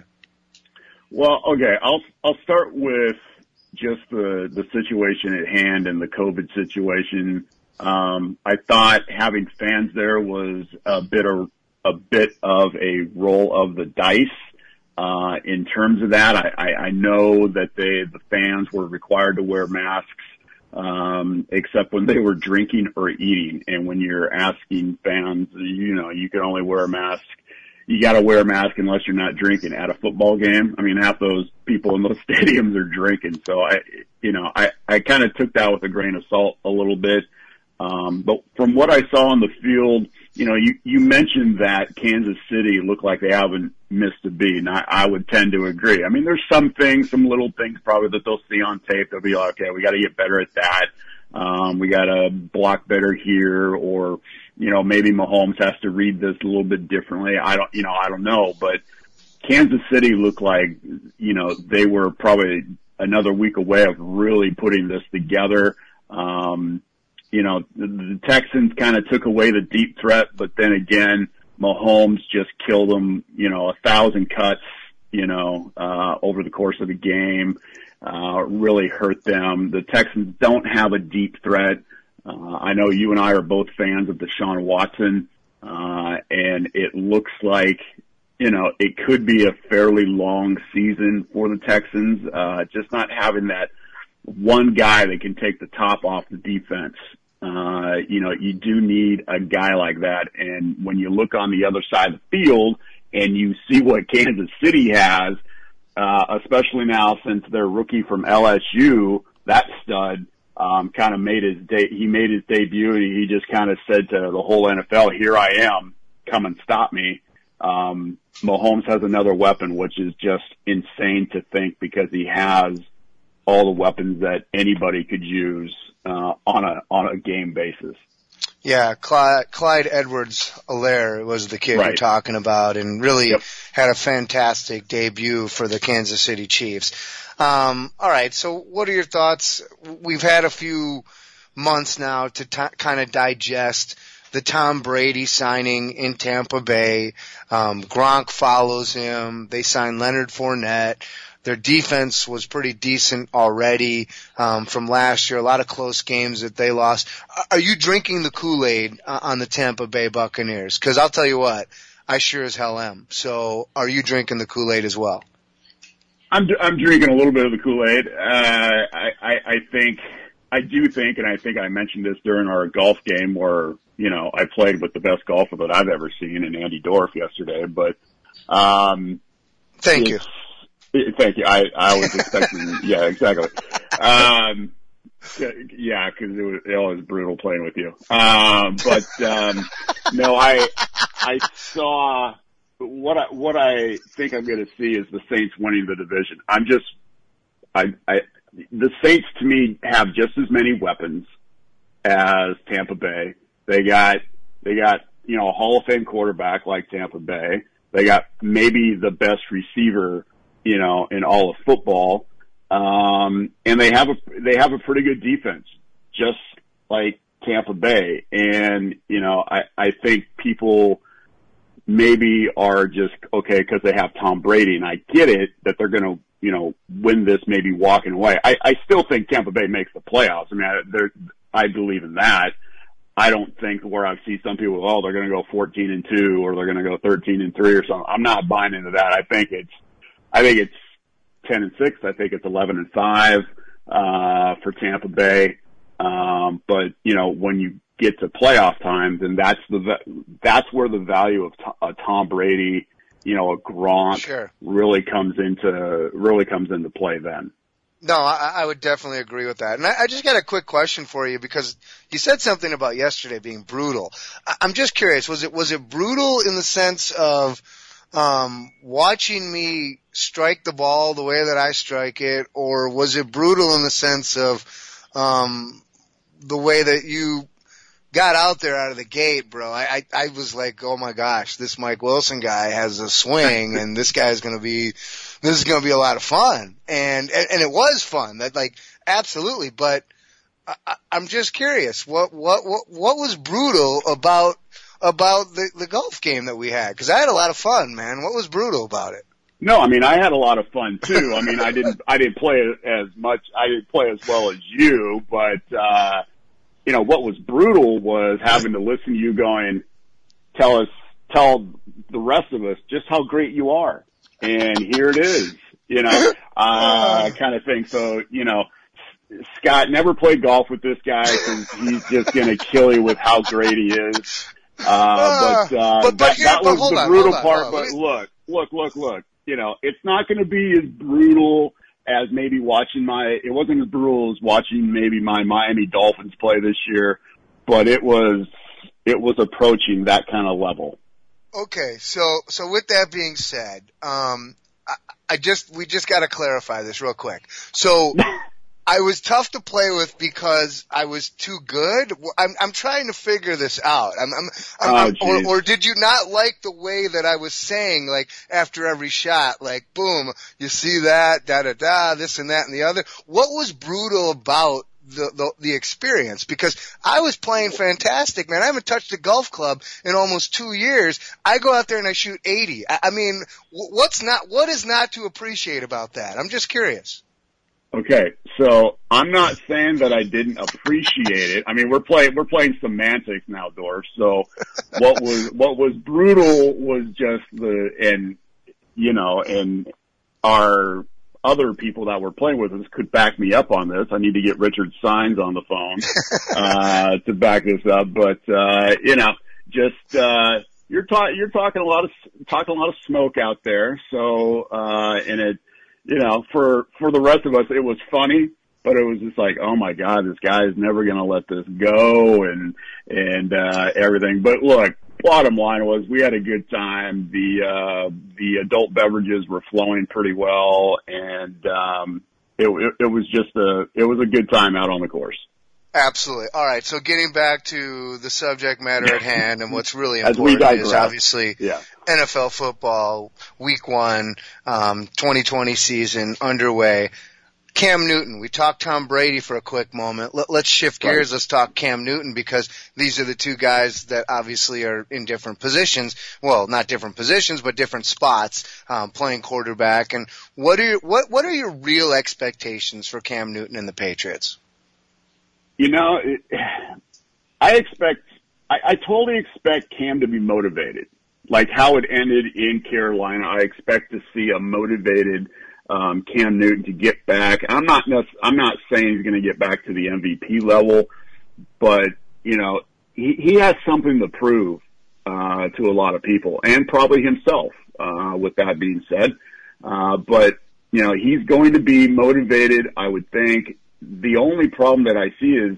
Well, okay, I'll, I'll start with just the, the situation at hand and the COVID situation. Um, I thought having fans there was a bit of, a bit of a roll of the dice. Uh, in terms of that, I, I, I know that they, the fans were required to wear masks, um, except when they were drinking or eating. And when you're asking fans, you know, you can only wear a mask. You gotta wear a mask unless you're not drinking at a football game. I mean, half those people in those stadiums are drinking. So I, you know, I, I kind of took that with a grain of salt a little bit. Um, but from what I saw on the field, you know, you, you mentioned that Kansas City looked like they haven't missed a beat, and I, I would tend to agree. I mean, there's some things, some little things probably that they'll see on tape. They'll be like, okay, we got to get better at that. Um, we got to block better here, or, you know, maybe Mahomes has to read this a little bit differently. I don't, you know, I don't know, but Kansas City looked like, you know, they were probably another week away of really putting this together. Um, You know, the, the Texans kind of took away the deep threat, but then again, Mahomes just killed them, you know, a thousand cuts, you know, uh, over the course of the game, uh, really hurt them. The Texans don't have a deep threat. Uh, I know you and I are both fans of Deshaun Watson, uh, and it looks like you know, it could be a fairly long season for the Texans. Uh, just not having that one guy that can take the top off the defense. Uh, you know, you do need a guy like that. And when you look on the other side of the field and you see what Kansas City has, uh, especially now since their rookie from L S U, that stud, um, kind of made his de- he made his debut, and he just kind of said to the whole N F L, here I am, come and stop me. Um, Mahomes has another weapon, which is just insane to think, because he has all the weapons that anybody could use, uh, on a, on a game basis. Yeah, Clyde, Clyde Edwards-Helaire was the kid right. you're talking about, and really yep. had a fantastic debut for the Kansas City Chiefs. Um, all right, so what are your thoughts? We've had a few months now to t- kind of digest the Tom Brady signing in Tampa Bay. Um, Gronk follows him. They signed Leonard Fournette. Their defense was pretty decent already um, from last year. A lot of close games that they lost. Are you drinking the Kool-Aid uh, on the Tampa Bay Buccaneers? Because I'll tell you what, I sure as hell am. So are you drinking the Kool-Aid as well? I'm I'm drinking a little bit of the Kool-Aid. Uh, I, I I think I do think, and I think I mentioned this during our golf game where you know I played with the best golfer that I've ever seen in Andy Dorff yesterday. But um, thank you. Thank you. I, I was expecting, yeah, exactly. Um, yeah, cause it was, it was brutal playing with you. Um, but, um, no, I, I saw what I, what I think I'm going to see is the Saints winning the division. I'm just, I, I, the Saints to me have just as many weapons as Tampa Bay. They got, they got, you know, a Hall of Fame quarterback like Tampa Bay. They got maybe the best receiver, you know, in all of football. Um, and they have a, they have a pretty good defense, just like Tampa Bay. And, you know, I, I think people maybe are just, okay, cause they have Tom Brady, and I get it that they're going to, you know, win this maybe walking away. I, I still think Tampa Bay makes the playoffs. I mean, I, they're, I believe in that. I don't think where I see some people, oh, they're going to go fourteen and two or they're going to go thirteen and three or something. I'm not buying into that. I think it's, I think it's ten and six. I think it's eleven and five, uh, for Tampa Bay. Um, but, you know, when you get to playoff time, then that's the, that's where the value of a Tom Brady, you know, a Gronk sure. really comes into, really comes into play then. No, I, I would definitely agree with that. And I, I just got a quick question for you, because you said something about yesterday being brutal. I, I'm just curious, was it, was it brutal in the sense of, Um, watching me strike the ball the way that I strike it, or was it brutal in the sense of, um, the way that you got out there out of the gate, bro? I, I, I was like, oh my gosh, this Mike Wilson guy has a swing, and this guy's gonna be, this is gonna be a lot of fun. And, and, and it was fun. That, like, absolutely. But I, I'm just curious, what, what, what, what was brutal about about the, the golf game that we had? Because I had a lot of fun, man. What was brutal about it? No, I mean, I had a lot of fun too. I mean, I didn't, I didn't play as much, I didn't play as well as you, but, uh, you know, what was brutal was having to listen to you going, tell us, tell the rest of us just how great you are. And here it is, you know, uh, kind of thing. So, you know, Scott, never played golf with this guy because he's just going to kill you with how great he is. Uh, but, uh, but, but that, here, that was but the on, brutal on, part. But me... look, look, look, look, you know, it's not going to be as brutal as maybe watching my, it wasn't as brutal as watching maybe my Miami Dolphins play this year, but it was, it was approaching that kind of level. Okay. So, so with that being said, um, I, I just, we just got to clarify this real quick. So, I was tough to play with because I was too good. I'm, I'm trying to figure this out. I'm, I'm, I'm, oh, I'm or, or did you not like the way that I was saying, like, after every shot, like, boom, you see that, da da da, this and that and the other? What was brutal about the, the, the experience? Because I was playing fantastic, man. I haven't touched a golf club in almost two years. I go out there and I shoot eighty. I, I mean, what's not, what is not to appreciate about that? I'm just curious. Okay, so I'm not saying that I didn't appreciate it. I mean, we're playing we're playing semantics now, Dorf. So what was what was brutal was just the and you know and our other people that were playing with us could back me up on this. I need to get Richard Sines on the phone uh to back this up. But uh, you know, just uh, you're talking you're talking a lot of talking a lot of smoke out there. So uh, and it. You know, for, for the rest of us, it was funny, but it was just like, oh my God, this guy is never going to let this go and, and, uh, everything. But look, bottom line was we had a good time. The, uh, the adult beverages were flowing pretty well. And, um, it, it, it was just a, it was a good time out on the course. Absolutely. All right. So getting back to the subject matter at hand and what's really important is obviously yeah. N F L football, week one, um, twenty twenty season underway. Cam Newton. We talked Tom Brady for a quick moment. Let, let's shift gears. Let's talk Cam Newton because these are the two guys that obviously are in different positions. Well, not different positions, but different spots, um, playing quarterback. And what are your, what, what are your real expectations for Cam Newton and the Patriots? You know, it, I expect, I, I totally expect Cam to be motivated. Like how it ended in Carolina, I expect to see a motivated um, Cam Newton to get back. I'm not, I'm not saying he's going to get back to the M V P level, but you know, he, he has something to prove uh, to a lot of people, and probably himself. Uh, with that being said, uh, but you know, he's going to be motivated, I would think. The only problem that I see is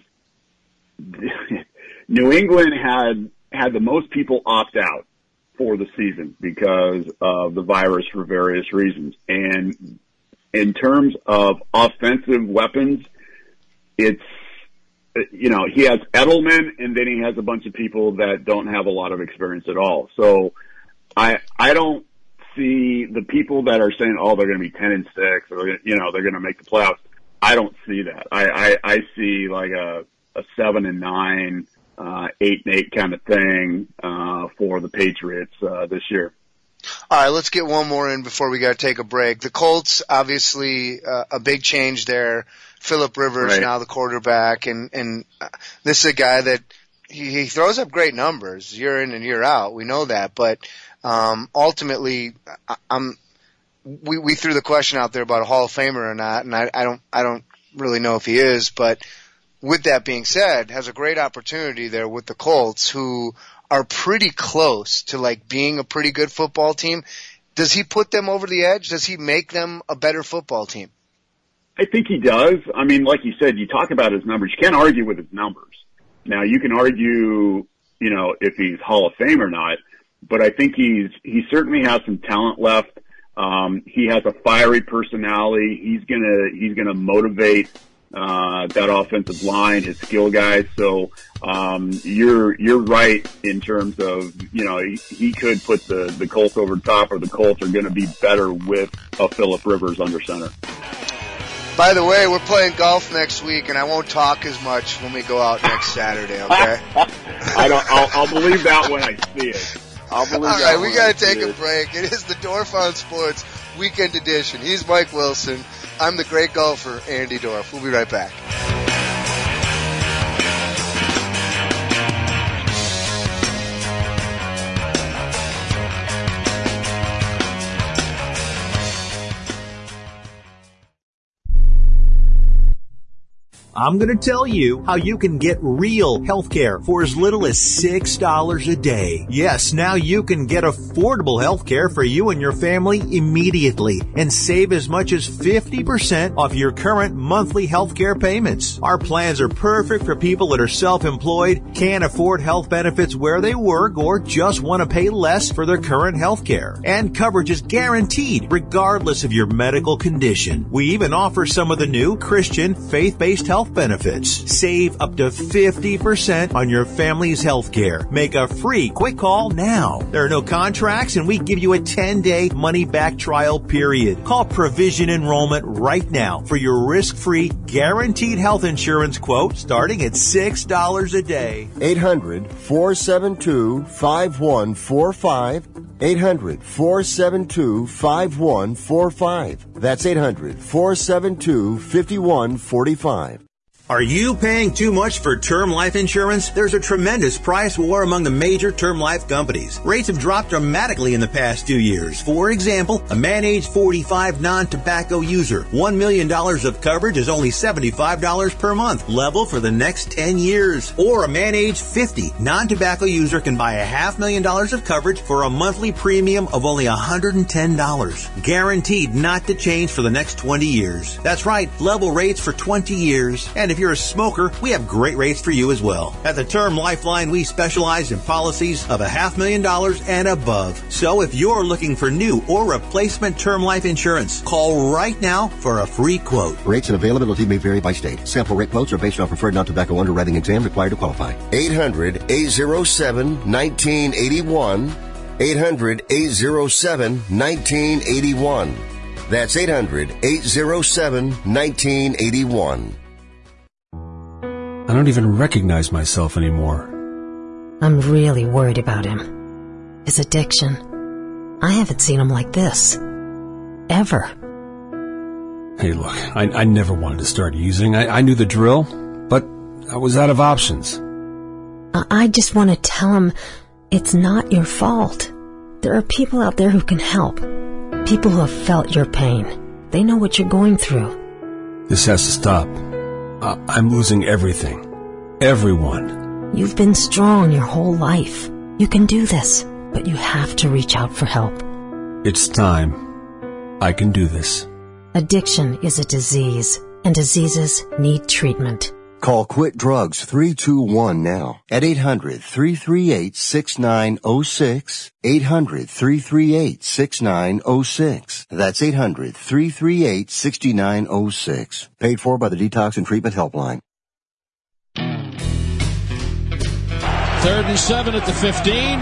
New England had had the most people opt out for the season because of the virus for various reasons. And in terms of offensive weapons, it's, you know, he has Edelman and then he has a bunch of people that don't have a lot of experience at all. So I, I don't see the people that are saying, oh, they're going to be ten and six or, you know, they're going to make the playoffs. I don't see that. I, I, I see like a, a seven and nine, uh, eight and eight kind of thing, uh, for the Patriots, uh, this year. All right, let's get one more in before we got to take a break. The Colts, obviously, uh, a big change there. Phillip Rivers right. now the quarterback, and, and uh, this is a guy that he, he throws up great numbers year in and year out. We know that, but, um, ultimately, I, I'm, We, we threw the question out there about a Hall of Famer or not, and I, I don't, I don't really know if he is, but with that being said, has a great opportunity there with the Colts, who are pretty close to like being a pretty good football team. Does he put them over the edge? Does he make them a better football team? I think he does. I mean, like you said, you talk about his numbers. You can't argue with his numbers. Now, you can argue, you know, if he's Hall of Fame or not, but I think he's, he certainly has some talent left. Um, he has a fiery personality. He's gonna, he's gonna motivate, uh, that offensive line, his skill guys. So, um, you're, you're right in terms of, you know, he, he could put the, the Colts over top, or the Colts are gonna be better with a Phillip Rivers under center. By the way, we're playing golf next week, and I won't talk as much when we go out next Saturday, okay? I don't, I'll, I'll believe that when I see it. I'll believe All that right, we got to take a it. break. It is the Dorf on Sports Weekend Edition. He's Mike Wilson. I'm the great golfer, Andy Dorf. We'll be right back. I'm going to tell you how you can get real healthcare for as little as six dollars a day. Yes, now you can get affordable healthcare for you and your family immediately and save as much as fifty percent off your current monthly healthcare payments. Our plans are perfect for people that are self-employed, can't afford health benefits where they work, or just want to pay less for their current healthcare. And coverage is guaranteed regardless of your medical condition. We even offer some of the new Christian faith-based health benefits. Save up to fifty percent on your family's health care. Make a free quick call now. There are no contracts, and we give you a ten-day money-back trial period. Call Provision Enrollment right now for your risk-free, guaranteed health insurance quote starting at six dollars a day. eight hundred, four seven two, five one four five. eight hundred, four seven two, five one four five. That's eight hundred, four seven two, five one four five. Are you paying too much for term life insurance? There's a tremendous price war among the major term life companies. Rates have dropped dramatically in the past two years. For example, a man age forty-five non-tobacco user, one million dollars of coverage is only seventy-five dollars per month, level for the next ten years. Or a man age fifty non-tobacco user can buy a half million dollars of coverage for a monthly premium of only one hundred ten dollars. Guaranteed not to change for the next twenty years. That's right, level rates for twenty years. And if you're a smoker, we have great rates for you as well. At the Term Lifeline, we specialize in policies of a half million dollars and above. So if you're looking for new or replacement term life insurance, call right now for a free quote. Rates and availability may vary by state. Sample rate quotes are based on preferred non-tobacco underwriting exam required to qualify. eight hundred, eight oh seven, nineteen eighty-one. eight hundred, eight oh seven, nineteen eighty-one. That's eight hundred, eight oh seven, nineteen eighty-one. I don't even recognize myself anymore. I'm really worried about him. His addiction. I haven't seen him like this. Ever. Hey, look, I, I never wanted to start using. I, I knew the drill, but I was out of options. I just want to tell him it's not your fault. There are people out there who can help. People who have felt your pain. They know what you're going through. This has to stop. Uh, I'm losing everything. Everyone. You've been strong your whole life. You can do this, but you have to reach out for help. It's time. I can do this. Addiction is a disease, and diseases need treatment. Call Quit Drugs three two one now at eight hundred, three three eight, six nine zero six. eight hundred, three three eight, six nine zero six. That's eight hundred, three three eight, six nine zero six. Paid for by the Detox and Treatment Helpline. Third and seven at the fifteen.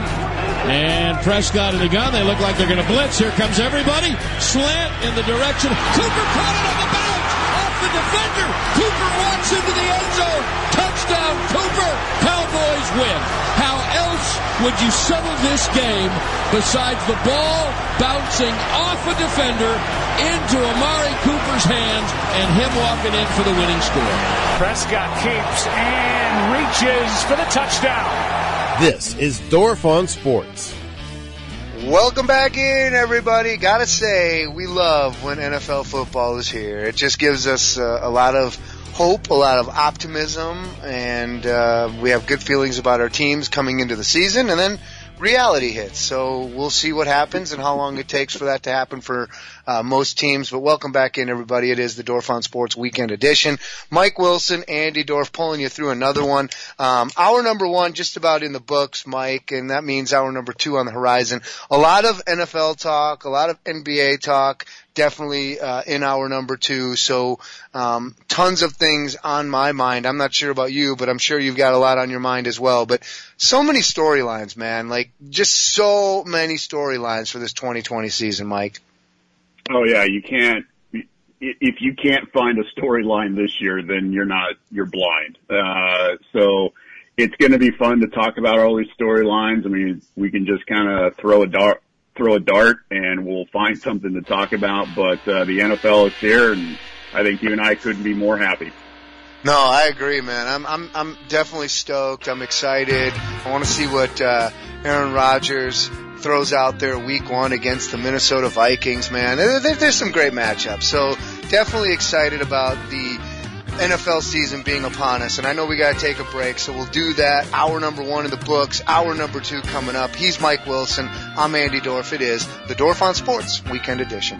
And Prescott in the gun. They look like they're going to blitz. Here comes everybody. Slant in the direction. Cooper caught it on the bounce. Off the defender. Cooper walks into the end zone. Touchdown, Cooper. Cowboys win. How else would you settle this game besides the ball bouncing off a defender into Amari Cooper's hands and him walking in for the winning score? Prescott keeps and reaches for the touchdown. This is Dorf on Sports. Welcome back in, everybody. Gotta say, we love when N F L football is here. It just gives us uh, a lot of hope, a lot of optimism, and uh, we have good feelings about our teams coming into the season, and then reality hits. So we'll see what happens and how long it takes for that to happen for uh, most teams. But welcome back in, everybody. It is the Dorf on Sports Weekend Edition. Mike Wilson, Andy Dorf, pulling you through another one. Um, hour number one just about in the books, Mike, and that means hour number two on the horizon. A lot of N F L talk, a lot of N B A talk, definitely uh, in hour number two. So um, tons of things on my mind. I'm not sure about you, but I'm sure you've got a lot on your mind as well. But so many storylines, man. Like, just so many storylines for this twenty twenty season, Mike. Oh, yeah, you can't. If you can't find a storyline this year, then you're not, you're blind. Uh, so it's going to be fun to talk about all these storylines. I mean, we can just kind of throw a dart, throw a dart and we'll find something to talk about. But, uh, the N F L is here, and I think you and I couldn't be more happy. No, I agree, man. I'm, I'm, I'm definitely stoked. I'm excited. I want to see what, uh, Aaron Rodgers throws out there week one against the Minnesota Vikings, man. There, there's some great matchups. So definitely excited about the N F L season being upon us. And I know we got to take a break, so we'll do that. Hour number one in the books. Hour number two coming up. He's Mike Wilson. I'm Andy Dorf. It is the Dorf on Sports Weekend Edition.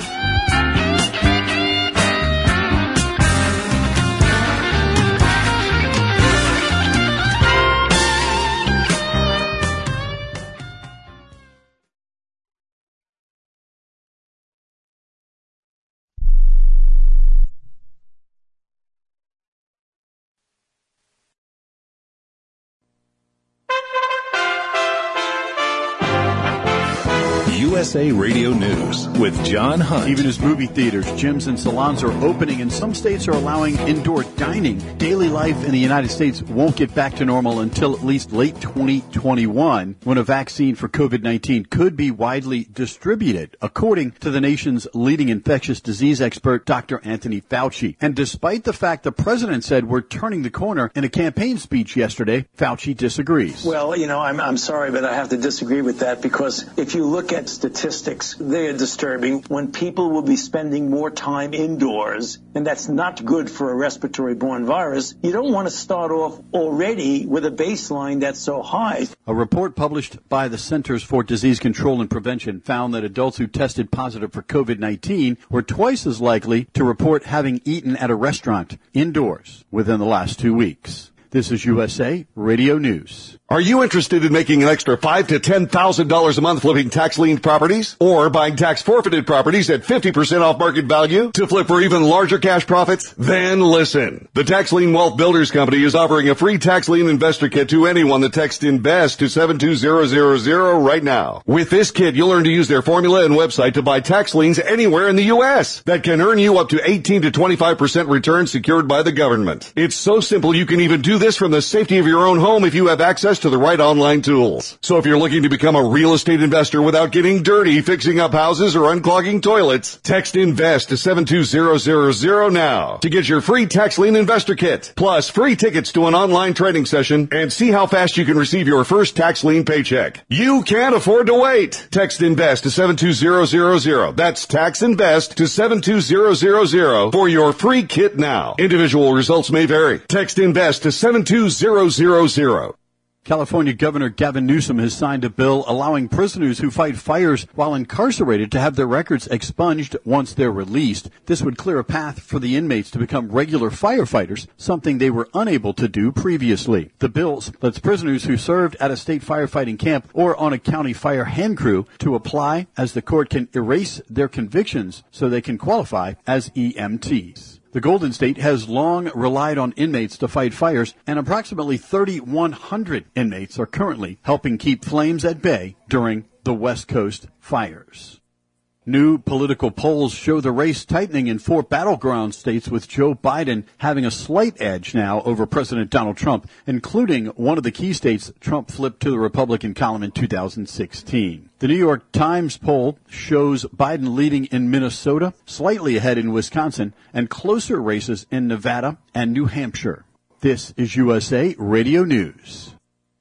U S A Radio News with John Hunt. Even as movie theaters, gyms, and salons are opening and some states are allowing indoor dining, daily life in the United States won't get back to normal until at least late twenty twenty-one, when a vaccine for COVID nineteen could be widely distributed, according to the nation's leading infectious disease expert, Doctor Anthony Fauci. And despite the fact the president said we're turning the corner in a campaign speech yesterday, Fauci disagrees. Well, you know, I'm, I'm sorry, but I have to disagree with that, because if you look at statistics, they are disturbing. When people will be spending more time indoors, and that's not good for a respiratory-borne virus, you don't want to start off already with a baseline that's so high. A report published by the Centers for Disease Control and Prevention found that adults who tested positive for COVID nineteen were twice as likely to report having eaten at a restaurant indoors within the last two weeks. This is U S A Radio News. Are you interested in making an extra five to ten thousand dollars a month flipping tax lien properties, or buying tax forfeited properties at fifty percent off market value to flip for even larger cash profits? Then listen. The Tax Lien Wealth Builders Company is offering a free tax lien investor kit to anyone that texts INVEST to seven two zero zero zero right now. With this kit, you'll learn to use their formula and website to buy tax liens anywhere in the U S that can earn you up to eighteen to twenty-five percent return secured by the government. It's so simple you can even do this from the safety of your own home if you have access to the right online tools. So if you're looking to become a real estate investor without getting dirty, fixing up houses, or unclogging toilets, text INVEST to seven two zero zero zero now to get your free tax lien investor kit, plus free tickets to an online training session, and see how fast you can receive your first tax lien paycheck. You can't afford to wait. Text INVEST to seven two zero zero zero. That's tax INVEST to seven two zero zero zero for your free kit now. Individual results may vary. Text INVEST to seven two zero zero zero. California Governor Gavin Newsom has signed a bill allowing prisoners who fight fires while incarcerated to have their records expunged once they're released. This would clear a path for the inmates to become regular firefighters, something they were unable to do previously. The bill lets prisoners who served at a state firefighting camp or on a county fire hand crew to apply, as the court can erase their convictions so they can qualify as E M Ts. The Golden State has long relied on inmates to fight fires, and approximately thirty-one hundred inmates are currently helping keep flames at bay during the West Coast fires. New political polls show the race tightening in four battleground states, with Joe Biden having a slight edge now over President Donald Trump, including one of the key states Trump flipped to the Republican column in two thousand sixteen. The New York Times poll shows Biden leading in Minnesota, slightly ahead in Wisconsin, and closer races in Nevada and New Hampshire. This is U S A Radio News.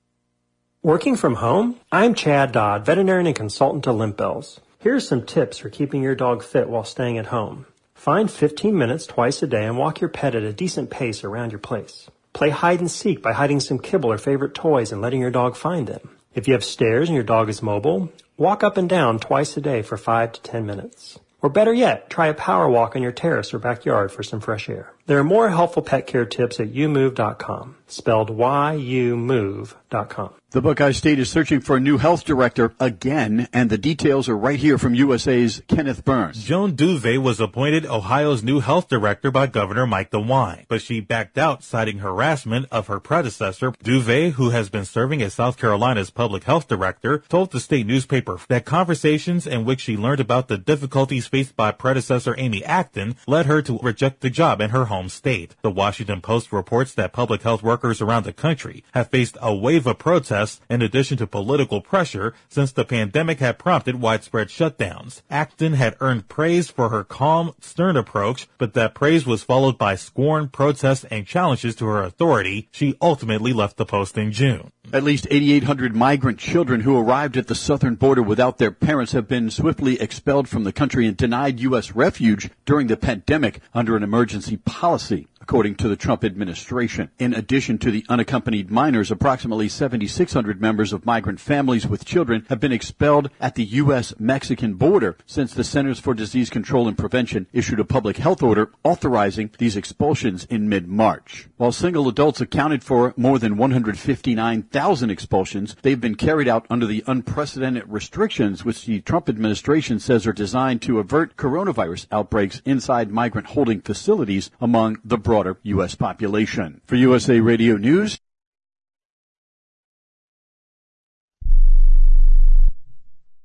Working from home? I'm Chad Dodd, veterinarian and consultant to Limp Bells. Here are some tips for keeping your dog fit while staying at home. Find fifteen minutes twice a day and walk your pet at a decent pace around your place. Play hide and seek by hiding some kibble or favorite toys and letting your dog find them. If you have stairs and your dog is mobile, walk up and down twice a day for five to ten minutes. Or better yet, try a power walk on your terrace or backyard for some fresh air. There are more helpful pet care tips at you move dot com, spelled Y U move dot com. The Buckeye State is searching for a new health director again, and the details are right here from U S A's Kenneth Burns. Joan Duve was appointed Ohio's new health director by Governor Mike DeWine, but she backed out, citing harassment of her predecessor. Duve, who has been serving as South Carolina's public health director, told the state newspaper that conversations in which she learned about the difficulties faced by predecessor Amy Acton led her to reject the job in her home state. The Washington Post reports that public health workers around the country have faced a wave of protests in addition to political pressure since the pandemic had prompted widespread shutdowns. Acton had earned praise for her calm, stern approach, but that praise was followed by scorn, protests, and challenges to her authority. She ultimately left the post in June. At least eighty-eight hundred migrant children who arrived at the southern border without their parents have been swiftly expelled from the country and denied U S refuge during the pandemic under an emergency policy, according to the Trump administration. In addition to the unaccompanied minors, approximately seventy-six hundred members of migrant families with children have been expelled at the U S Mexican border since the Centers for Disease Control and Prevention issued a public health order authorizing these expulsions in mid-March. While single adults accounted for more than one hundred fifty-nine thousand expulsions, they've been carried out under the unprecedented restrictions which the Trump administration says are designed to avert coronavirus outbreaks inside migrant holding facilities among the broader U S population. For U S A Radio News,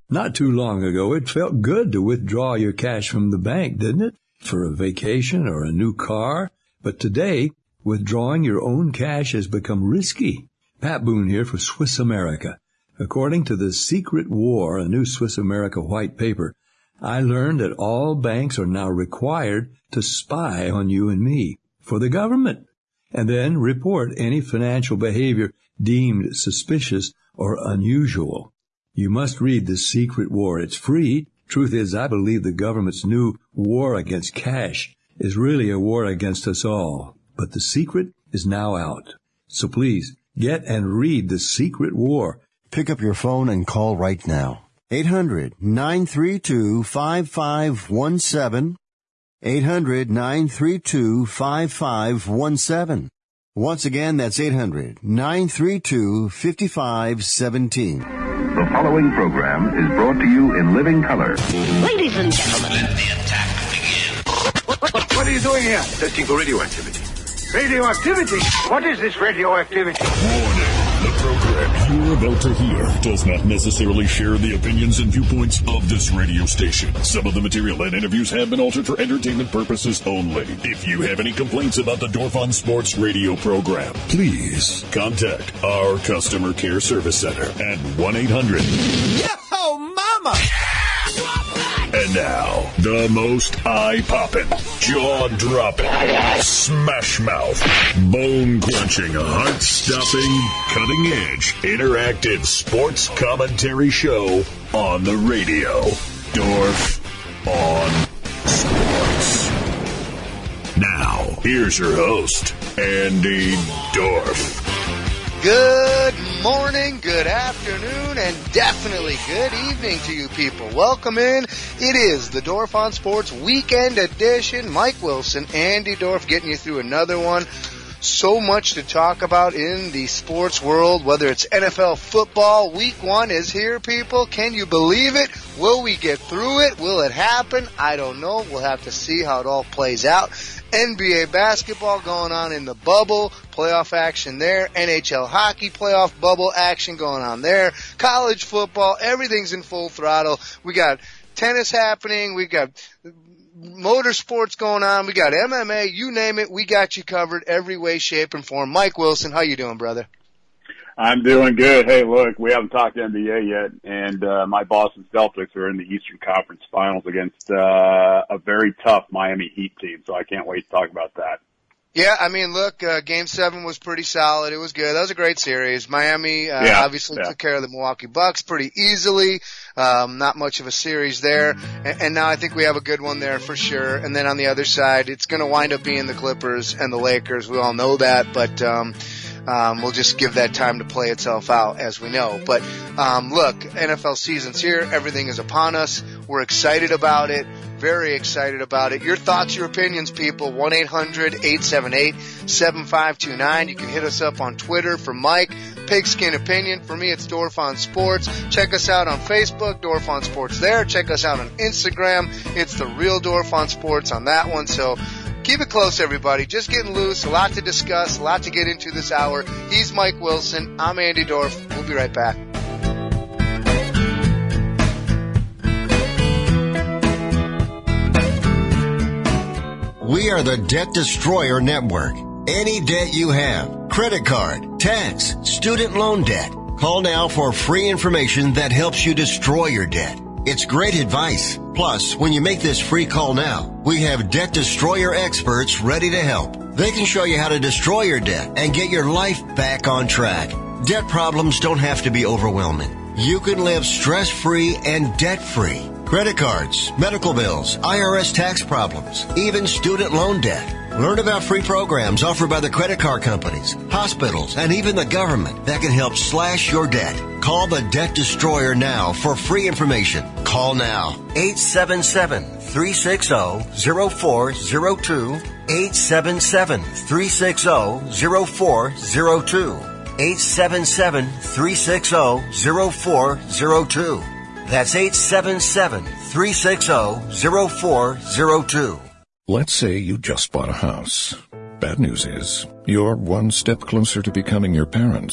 Not too long ago, it felt good to withdraw your cash from the bank, didn't it? For a vacation or a new car. But today, withdrawing your own cash has become risky. Pat Boone here for Swiss America. According to The Secret War, a new Swiss America white paper, I learned that all banks are now required to spy on you and me for the government, and then report any financial behavior deemed suspicious or unusual. You must read The Secret War. It's free. Truth is, I believe the government's new war against cash is really a war against us all. But the secret is now out. So please, get and read The Secret War. Pick up your phone and call right now. eight hundred nine three two five five one seven. eight hundred nine three two five five one seven. Once again, that's eight hundred nine three two five five one seven. The following program is brought to you in living color. Ladies and gentlemen, let the attack begin. What, what, what are you doing here? Testing for radioactivity. Radioactivity? What is this radioactivity? Warning. The program you're about to hear does not necessarily share the opinions and viewpoints of this radio station. Some of the material and interviews have been altered for entertainment purposes only. If you have any complaints about the Dorf on Sports radio program, please contact our customer care service center at one eight hundred. Yo, mama! And now, the most eye-popping, jaw-dropping, smash-mouth, bone-crunching, heart-stopping, cutting-edge, interactive sports commentary show on the radio. Dorf on Sports. Now, here's your host, Andy Dorf. Good morning, good afternoon, and definitely good evening to you people. Welcome in. It is the Dorf on Sports Weekend Edition. Mike Wilson, Andy Dorf getting you through another one. So much to talk about in the sports world, whether it's N F L football. Week one is here, people. Can you believe it? Will we get through it? Will it happen? I don't know. We'll have to see how it all plays out. N B A basketball going on in the bubble, playoff action there. N H L hockey playoff bubble action going on there. College football, everything's in full throttle. We got tennis happening. We got motorsports going on. We got M M A. You name it, we got you covered every way, shape, and form. Mike Wilson, how you doing, brother? I'm doing good. Hey, look, we haven't talked N B A yet, and uh, my Boston Celtics are in the Eastern Conference Finals against uh, a very tough Miami Heat team, so I can't wait to talk about that. Yeah, I mean, look, uh, Game seven was pretty solid. It was good. That was a great series. Miami uh, yeah, obviously yeah. took care of the Milwaukee Bucks pretty easily. Um, not much of a series there. And, and now I think we have a good one there for sure. And then on the other side, it's going to wind up being the Clippers and the Lakers. We all know that, but um Um, we'll just give that time to play itself out, as we know. But um, look, N F L season's here. Everything is upon us. We're excited about it. Very excited about it. Your thoughts, your opinions, people. one eight hundred eight seven eight seven five two nine. You can hit us up on Twitter. For Mike, Pigskin Opinion. For me, it's Dorf on Sports. Check us out on Facebook, Dorf on Sports there. Check us out on Instagram. It's the real Dorf on Sports on that one. So keep it close, everybody. Just getting loose. A lot to discuss. A lot to get into this hour. He's Mike Wilson. I'm Andy Dorf. We'll be right back. We are the Debt Destroyer Network. Any debt you have, credit card, tax, student loan debt, call now for free information that helps you destroy your debt. It's great advice. Plus, when you make this free call now, we have Debt Destroyer experts ready to help. They can show you how to destroy your debt and get your life back on track. Debt problems don't have to be overwhelming. You can live stress-free and debt-free. Credit cards, medical bills, I R S tax problems, even student loan debt. Learn about free programs offered by the credit card companies, hospitals, and even the government that can help slash your debt. Call the Debt Destroyer now for free information. Call now. eight seven seven, three six zero, zero four zero two. eight seven seven, three six zero, zero four zero two. eight seven seven, three six zero, zero four zero two. That's eight seven seven, three six zero, zero four zero two. Let's say you just bought a house. Bad news is, you're one step closer to becoming your parents.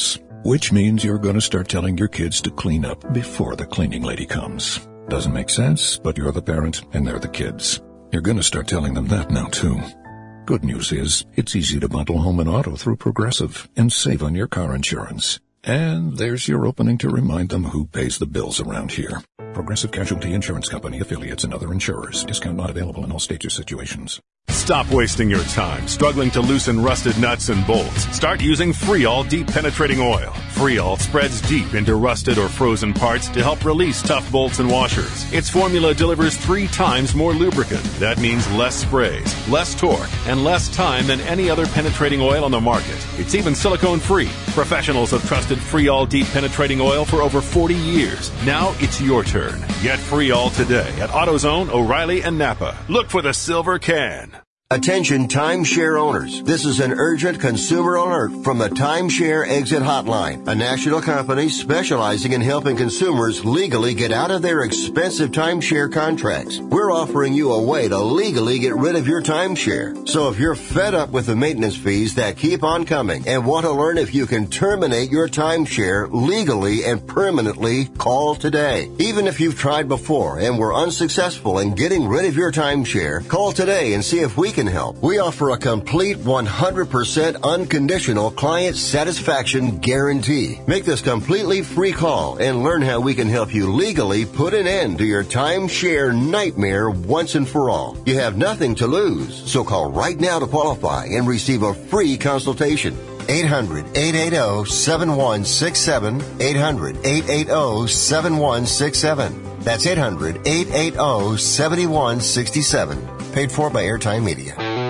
Which means you're going to start telling your kids to clean up before the cleaning lady comes. Doesn't make sense, but you're the parent and they're the kids. You're going to start telling them that now, too. Good news is, it's easy to bundle home and auto through Progressive and save on your car insurance. And there's your opening to remind them who pays the bills around here. Progressive Casualty Insurance Company, affiliates, and other insurers. Discount not available in all states or situations. Stop wasting your time struggling to loosen rusted nuts and bolts. Start using Freol Deep Penetrating Oil. Freol spreads deep into rusted or frozen parts to help release tough bolts and washers. Its formula delivers three times more lubricant. That means less sprays, less torque, and less time than any other penetrating oil on the market. It's even silicone-free. Professionals have trusted Freol Deep Penetrating Oil for over forty years. Now it's your turn. Get Freol today at AutoZone, O'Reilly, and Napa. Look for the silver can. Attention timeshare owners. This is an urgent consumer alert from the Timeshare Exit Hotline, a national company specializing in helping consumers legally get out of their expensive timeshare contracts. We're offering you a way to legally get rid of your timeshare. So if you're fed up with the maintenance fees that keep on coming and want to learn if you can terminate your timeshare legally and permanently, call today. Even if you've tried before and were unsuccessful in getting rid of your timeshare, call today and see if we can help. We offer a complete one hundred percent unconditional client satisfaction guarantee. Make this completely free call and learn how we can help you legally put an end to your timeshare nightmare once and for all. You have nothing to lose, so call right now to qualify and receive a free consultation. eight hundred, eight eight zero, seven one six seven, eight hundred, eight eight zero, seven one six seven. That's eight hundred, eight eight zero, seven one six seven. Paid for by Airtime Media.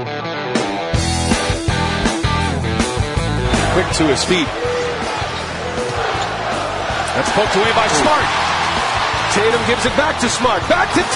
Quick to his feet. That's poked away by Smart. Tatum gives it back to Smart. Back to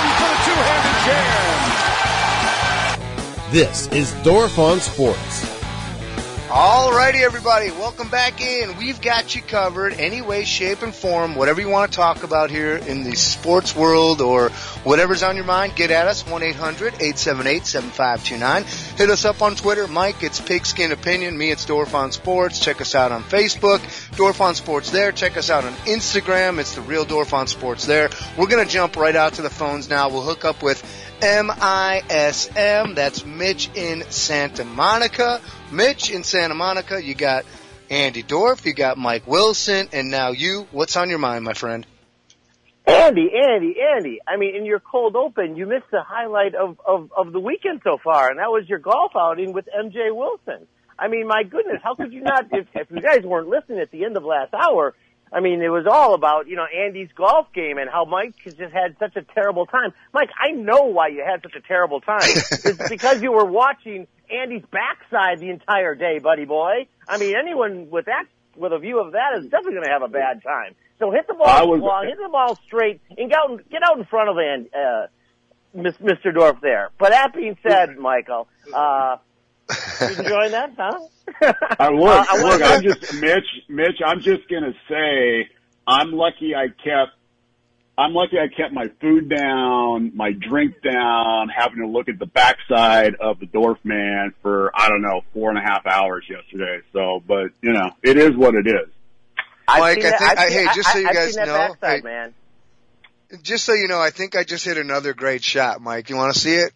Tatum for the two-handed jam. This is Dorf on Sports. Alrighty, everybody, welcome back in. We've got you covered any way, shape, and form, whatever you want to talk about here in the sports world or whatever's on your mind. Get at us, one eight hundred, eight seven eight, seven five two nine. Hit us up on Twitter. Mike, it's Pigskin Opinion. Me, it's Dorf on Sports. Check us out on Facebook, Dorf on Sports there. Check us out on Instagram. It's the real Dorf on Sports there. We're going to jump right out to the phones now. We'll hook up with M I S M. That's Mitch in Santa Monica. Mitch in Santa Monica, you got Andy Dorf, you got Mike Wilson, and now you. What's on your mind, my friend? Andy, Andy, Andy. I mean, in your cold open, you missed the highlight of, of, of the weekend so far, and that was your golf outing with M J Wilson. I mean, my goodness, how could you not, if, if you guys weren't listening at the end of last hour, I mean, it was all about, you know, Andy's golf game and how Mike has just had such a terrible time. Mike, I know why you had such a terrible time. It's because you were watching Andy's backside the entire day, buddy boy. I mean, anyone with that, with a view of that is definitely going to have a bad time. So hit the ball was, long, hit the ball straight, and get out, get out in front of Andy, uh, Mister Dorf there. But that being said, Michael, uh, you enjoying that, huh? I look, uh, I look, I'm just, Mitch, Mitch, I'm just gonna say, I'm lucky I kept, I'm lucky I kept my food down, my drink down, having to look at the backside of the Dorf man for, I don't know, four and a half hours yesterday. So, but, you know, it is what it is. Mike, I that, think, I, seen, hey, just I, so you I've guys seen that know, backside, hey, man. just so you know, I think I just hit another great shot, Mike. You want to see it?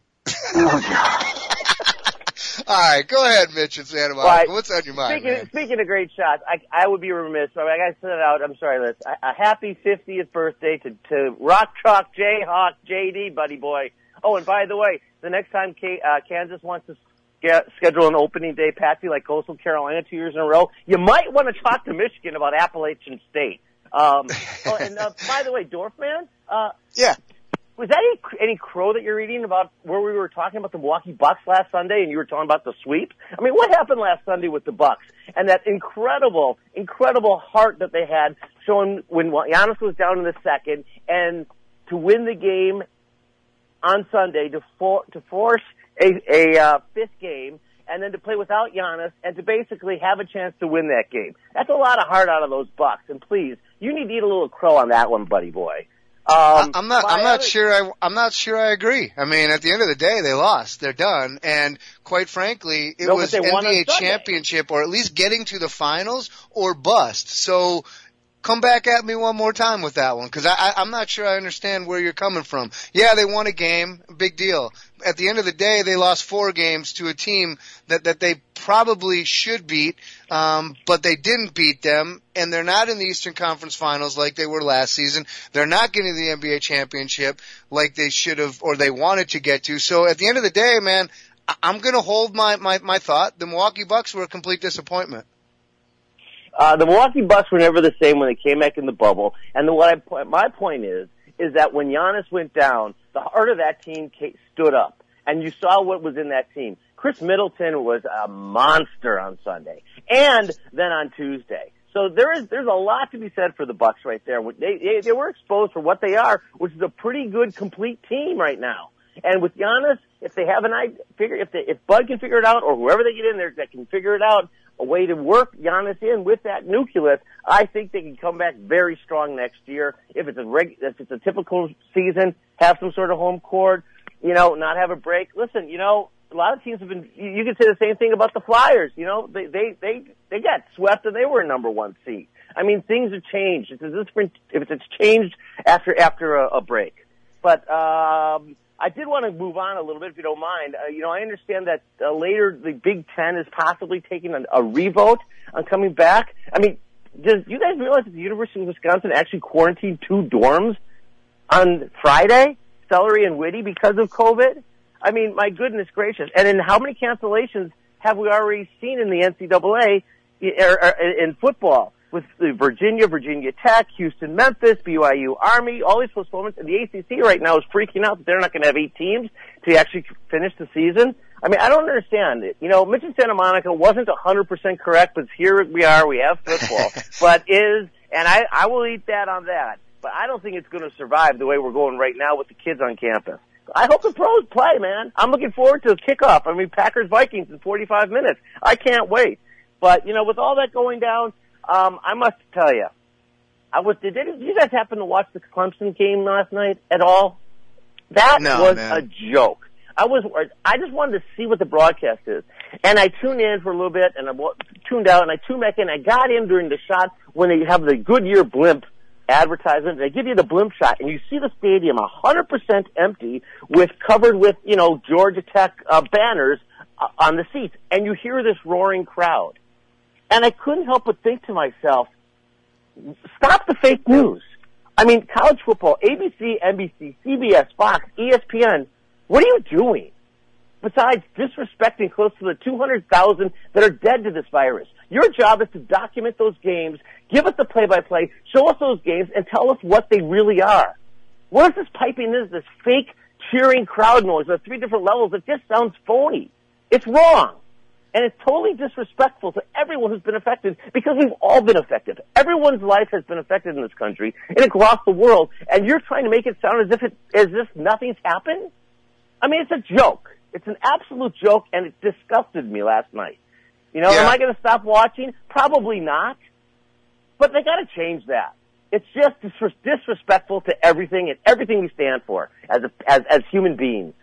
All right, go ahead, Mitch in Santa Monica. Right. What's on your mind, speaking, man? Speaking of great shots, I, I would be remiss, but I got to send it out. I'm sorry, Liz. A, a happy fiftieth birthday to, to Rock Chalk Jayhawk J D, buddy boy. Oh, and by the way, the next time K, uh, Kansas wants to get, schedule an opening day patsy like Coastal Carolina two years in a row, you might want to talk to Michigan about Appalachian State. Um, oh, and uh, by the way, Dorfman, uh, yeah. Was that any, any crow that you're reading about where we were talking about the Milwaukee Bucks last Sunday and you were talking about the sweep? I mean, what happened last Sunday with the Bucks and that incredible, incredible heart that they had showing when Giannis was down in the second and to win the game on Sunday to for, to force a, a uh, fifth game and then to play without Giannis and to basically have a chance to win that game. That's a lot of heart out of those Bucks. And please, you need to eat a little crow on that one, buddy boy. Um, I'm not. I'm not sure. I, I'm not sure. I agree. I mean, at the end of the day, they lost. They're done. And quite frankly, it no, was N B A championship, or at least getting to the finals, or bust. So, come back at me one more time with that one, because I, I, I'm not sure I understand where you're coming from. Yeah, they won a game, big deal. At the end of the day, they lost four games to a team that that they probably should beat, um, but they didn't beat them, and they're not in the Eastern Conference Finals like they were last season. They're not getting the N B A championship like they should have or they wanted to get to. So at the end of the day, man, I'm going to hold my, my, my thought. The Milwaukee Bucks were a complete disappointment. Uh, the Milwaukee Bucks were never the same when they came back in the bubble. And the, what I, my point is, is that when Giannis went down, the heart of that team came, stood up. And you saw what was in that team. Chris Middleton was a monster on Sunday. And then on Tuesday. So there is, there's a lot to be said for the Bucks right there. They, they, they were exposed for what they are, which is a pretty good, complete team right now. And with Giannis, if they have an idea, figure, if they, if Bud can figure it out, or whoever they get in there that can figure it out, a way to work Giannis in with that nucleus, I think they can come back very strong next year. If it's a reg, if it's a typical season, have some sort of home court, you know, not have a break. Listen, you know, a lot of teams have been, you, you can say the same thing about the Flyers. You know, they, they, they, they got swept and they were a number one seed. I mean, things have changed. It's a different, if it's changed after, after a, a break. But, um, I did want to move on a little bit, if you don't mind. Uh, you know, I understand that uh, later the Big Ten is possibly taking a, a revote on coming back. I mean, does you guys realize that the University of Wisconsin actually quarantined two dorms on Friday, Celery and Whitty, because of COVID? I mean, my goodness gracious. And then how many cancellations have we already seen in the N C double A er, er, in football? With Virginia, Virginia Tech, Houston, Memphis, B Y U, Army, all these postponements. And the A C C right now is freaking out that they're not going to have eight teams to actually finish the season. I mean, I don't understand it. You know, Mitch in Santa Monica wasn't one hundred percent correct, but here we are, we have football. But is, and I, I will eat that on that, but I don't think it's going to survive the way we're going right now with the kids on campus. I hope the pros play, man. I'm looking forward to the kickoff. I mean, Packers-Vikings in forty-five minutes. I can't wait. But, you know, with all that going down, Um, I must tell you, I was. Did, did you guys happen to watch the Clemson game last night at all? That no, was man. a joke. I was. I just wanted to see what the broadcast is, and I tuned in for a little bit, and I tuned out, and I tuned back in. I got in during the shot when they have the Goodyear blimp advertisement. They give you the blimp shot, and you see the stadium one hundred percent empty, with covered with you know Georgia Tech uh, banners uh, on the seats, and you hear this roaring crowd. And I couldn't help but think to myself, stop the fake news. I mean, college football, A B C, N B C, C B S, Fox, E S P N, what are you doing? Besides disrespecting close to the two hundred thousand that are dead to this virus. Your job is to document those games, give us the play-by-play, show us those games, and tell us what they really are. What is this piping this, this fake cheering crowd noise at three different levels? It just sounds phony. It's wrong. And it's totally disrespectful to everyone who's been affected, because we've all been affected. Everyone's life has been affected in this country and across the world, and you're trying to make it sound as if it, as if nothing's happened? I mean, it's a joke. It's an absolute joke, and it disgusted me last night. You know, yeah. Am I going to stop watching? Probably not. But they got to change that. It's just dis- disrespectful to everything and everything we stand for as a, as as human beings.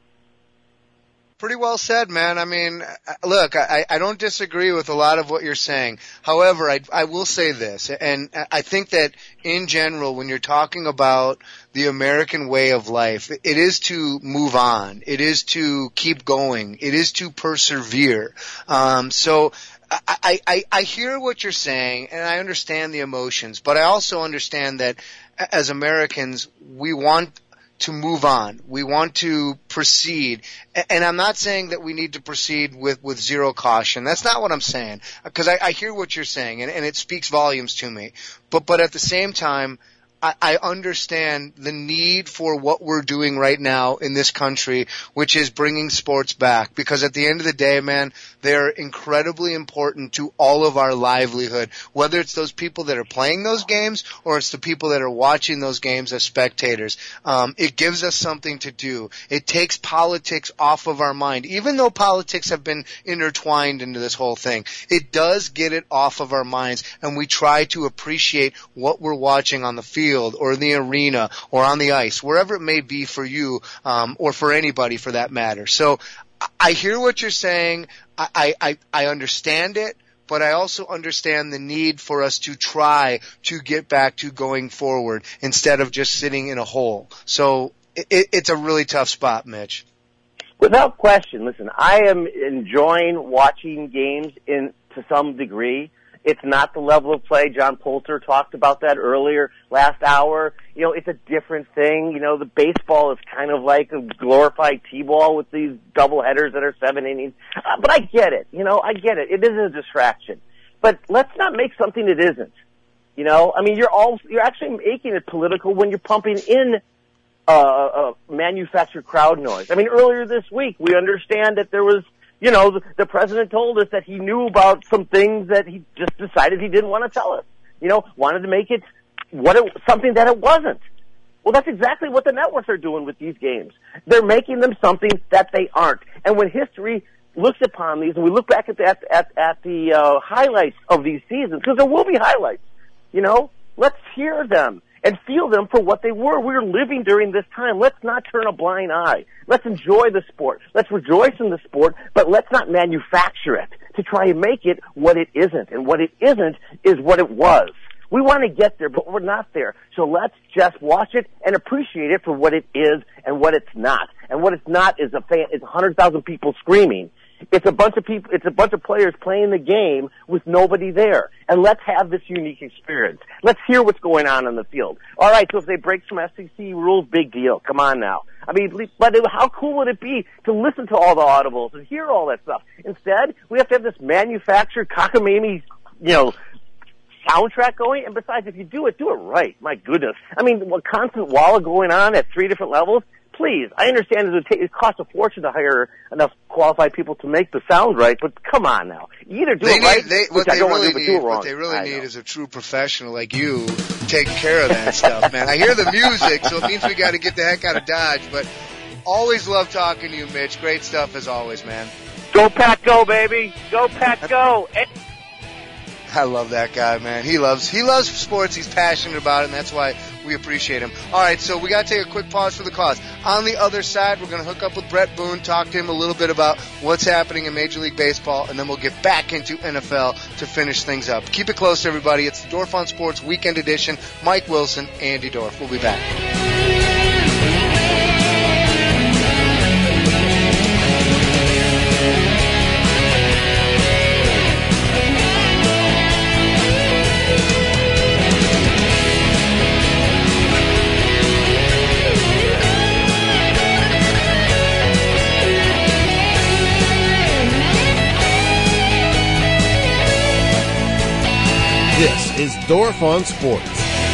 Pretty well said, man. I mean, look, I, I don't disagree with a lot of what you're saying. However, I, I will say this, and I think that in general, when you're talking about the American way of life, it is to move on. It is to keep going. It is to persevere. Um, so I, I, I hear what you're saying, and I understand the emotions, but I also understand that as Americans, we want to move on. We want to proceed. And I'm not saying that we need to proceed with, with zero caution. That's not what I'm saying. Because I, I hear what you're saying, and, and it speaks volumes to me. But, but at the same time, I, I understand the need for what we're doing right now in this country, which is bringing sports back. Because at the end of the day, man, they're incredibly important to all of our livelihood, whether it's those people that are playing those games or it's the people that are watching those games as spectators. Um, it gives us something to do. It takes politics off of our mind. Even though politics have been intertwined into this whole thing, it does get it off of our minds, and we try to appreciate what we're watching on the field field or in the arena or on the ice, wherever it may be for you, um, or for anybody for that matter. So I hear what you're saying. I, I, I understand it, but I also understand the need for us to try to get back to going forward instead of just sitting in a hole. So it, it's a really tough spot, Mitch. Without question, listen, I am enjoying watching games in to some degree. It's not the level of play. John Poulter talked about that earlier last hour. You know, it's a different thing. You know, the baseball is kind of like a glorified T-ball with these double headers that are seven innings. Uh, but I get it. You know, I get it. It is a distraction. But let's not make something that isn't. You know, I mean, you're all, you're actually making it political when you're pumping in uh, uh, manufactured crowd noise. I mean, earlier this week, we understand that there was, you know, the, the president told us that he knew about some things that he just decided he didn't want to tell us. You know, wanted to make it what it, something that it wasn't. Well, that's exactly what the networks are doing with these games. They're making them something that they aren't. And when history looks upon these, and we look back at the, at, at, at the uh, highlights of these seasons, because there will be highlights, you know, let's hear them and feel them for what they were. We were living during this time. Let's not turn a blind eye. Let's enjoy the sport. Let's rejoice in the sport, but let's not manufacture it to try and make it what it isn't. And what it isn't is what it was. We want to get there, but we're not there. So let's just watch it and appreciate it for what it is and what it's not. And what it's not is a fan, is one hundred thousand people screaming. It's a bunch of people, it's a bunch of players playing the game with nobody there. And let's have this unique experience. Let's hear what's going on on the field. All right, so if they break some S E C rules, big deal. Come on now. I mean, but it, how cool would it be to listen to all the audibles and hear all that stuff? Instead, we have to have this manufactured cockamamie, you know, soundtrack going. And besides, if you do it, do it right. My goodness. I mean, what constant walla going on at three different levels? Please, I understand it would take, it costs a fortune to hire enough qualified people to make the sound right, but come on now. You either do they it need, right, they, which what I don't really want to do, but need, do it wrong. What they really I need know. is a true professional like you taking care of that stuff, man. I hear the music, so it means we got to get the heck out of Dodge, but always love talking to you, Mitch. Great stuff as always, man. Go Pack Go, baby! Go Pack Go! I love that guy, man. He loves he loves sports. He's passionate about it, and that's why we appreciate him. All right, so we got to take a quick pause for the cause. On the other side, we're going to hook up with Brett Boone, talk to him a little bit about what's happening in Major League Baseball, and then we'll get back into N F L to finish things up. Keep it close, everybody. It's the Dorf on Sports Weekend Edition. Mike Wilson, Andy Dorf. We'll be back. This is Dorf on Sports.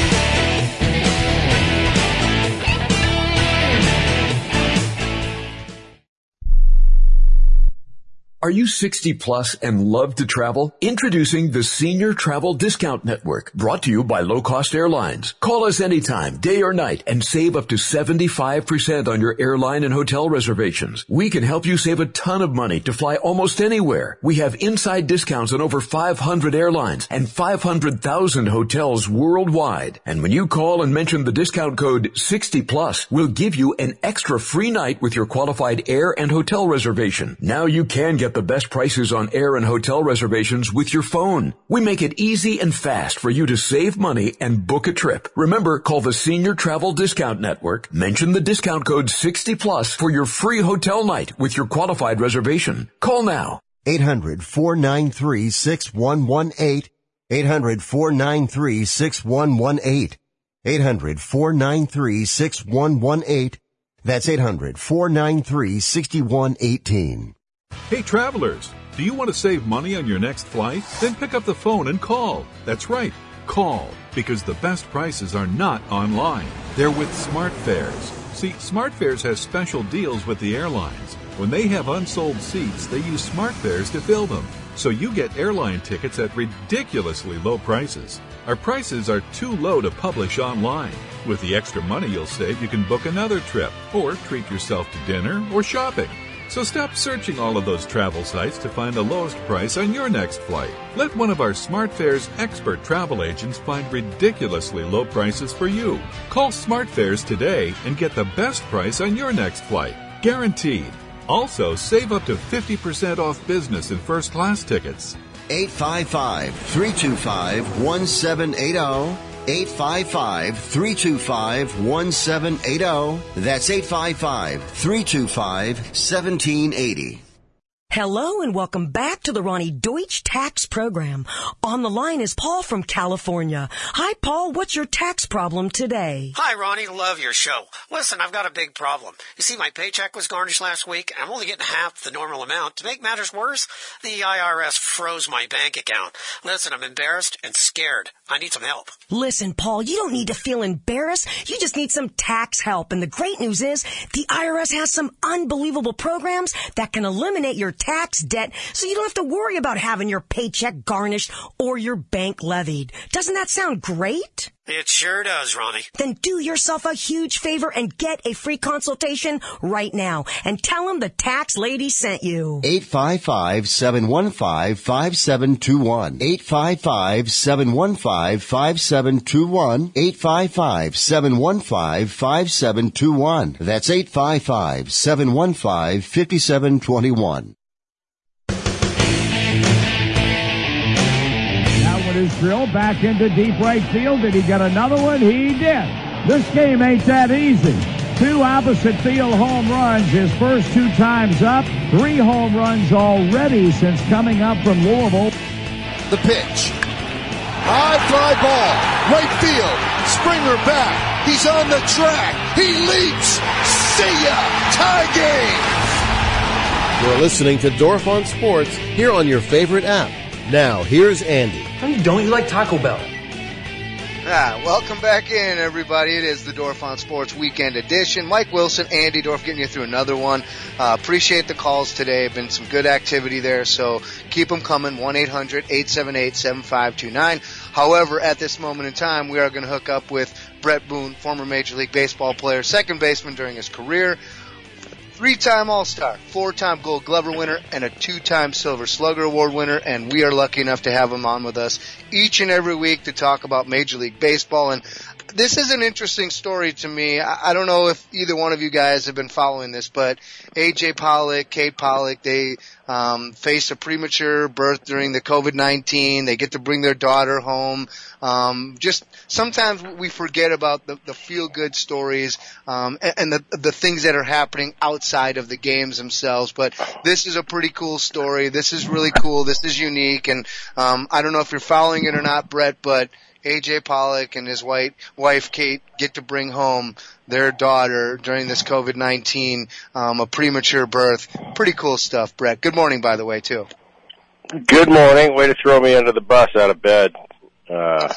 Are you sixty plus and love to travel? Introducing the Senior Travel Discount Network, brought to you by Low Cost Airlines. Call us anytime, day or night, and save up to seventy-five percent on your airline and hotel reservations. We can help you save a ton of money to fly almost anywhere. We have inside discounts on over five hundred airlines and five hundred thousand hotels worldwide. And when you call and mention the discount code sixty plus, we'll give you an extra free night with your qualified air and hotel reservation. Now you can get the best prices on air and hotel reservations with your phone. We make it easy and fast for you to save money and book a trip. Remember, call the Senior Travel Discount Network, mention the discount code sixty plus for your free hotel night with your qualified reservation. Call now. eight hundred, four nine three, six one one eight. eight hundred, four nine three, six one one eight. eight hundred, four nine three, six one one eight. That's eight hundred, four nine three, six one one eight. Hey travelers, do you want to save money on your next flight? Then pick up the phone and call. That's right, call, because the best prices are not online. They're with SmartFares. See, SmartFares has special deals with the airlines. When they have unsold seats, they use SmartFares to fill them. So you get airline tickets at ridiculously low prices. Our prices are too low to publish online. With the extra money you'll save, you can book another trip or treat yourself to dinner or shopping. So stop searching all of those travel sites to find the lowest price on your next flight. Let one of our SmartFares expert travel agents find ridiculously low prices for you. Call SmartFares today and get the best price on your next flight. Guaranteed. Also, save up to fifty percent off business and first class tickets. eight five five, three two five, one seven eight zero. eight five five, three two five, one seven eight zero. That's eight five five, three two five, one seven eight zero. Hello and welcome back to the Ronnie Deutsch Tax Program. On the line is Paul from California. Hi, Paul. What's your tax problem today? Hi, Ronnie. Love your show. Listen, I've got a big problem. You see, my paycheck was garnished last week, and I'm only getting half the normal amount. To make matters worse, the I R S froze my bank account. Listen, I'm embarrassed and scared. I need some help. Listen, Paul, you don't need to feel embarrassed. You just need some tax help. And the great news is the I R S has some unbelievable programs that can eliminate your tax debt so you don't have to worry about having your paycheck garnished or your bank levied. Doesn't that sound great? It sure does, Ronnie. Then do yourself a huge favor and get a free consultation right now and tell them the tax lady sent you. eight five five, seven one five, five seven two one. eight five five, seven one five, five seven two one. eight five five, seven one five, five seven two one. That's eight five five, seven one five, five seven two one. His drill back into deep right field. Did he get another one? He did. This game ain't that easy. Two opposite field home runs his first two times up. Three home runs already since coming up from Louisville. The pitch. High fly ball. Right field. Springer back. He's on the track. He leaps. See ya. Tie game. You're listening to Dorf on Sports here on your favorite app. Now, here's Andy. No, you don't. You like Taco Bell. Ah, welcome back in, everybody. It is the Dorf on Sports Weekend Edition. Mike Wilson, Andy Dorf getting you through another one. Uh, appreciate the calls today. Been some good activity there, so keep them coming. one eight hundred, eight seven eight, seven five two nine. However, at this moment in time, we are going to hook up with Brett Boone, former Major League Baseball player, second baseman during his career. Three-time All-Star, four-time Gold Glover winner, and a two-time Silver Slugger Award winner, and we are lucky enough to have him on with us each and every week to talk about Major League Baseball. And this is an interesting story to me. I don't know if either one of you guys have been following this, but A J Pollock, Kate Pollock, they um, face a premature birth during the covid nineteen. They get to bring their daughter home. Um, just sometimes we forget about the, the feel-good stories um, and, and the, the things that are happening outside of the games themselves. But this is a pretty cool story. This is really cool. This is unique. And um, I don't know if you're following it or not, Brett, but A J Pollock and his white wife Kate get to bring home their daughter during this covid nineteen, um, a premature birth. Pretty cool stuff, Brett. Good morning, by the way, too. Good morning. Way to throw me under the bus out of bed. Uh,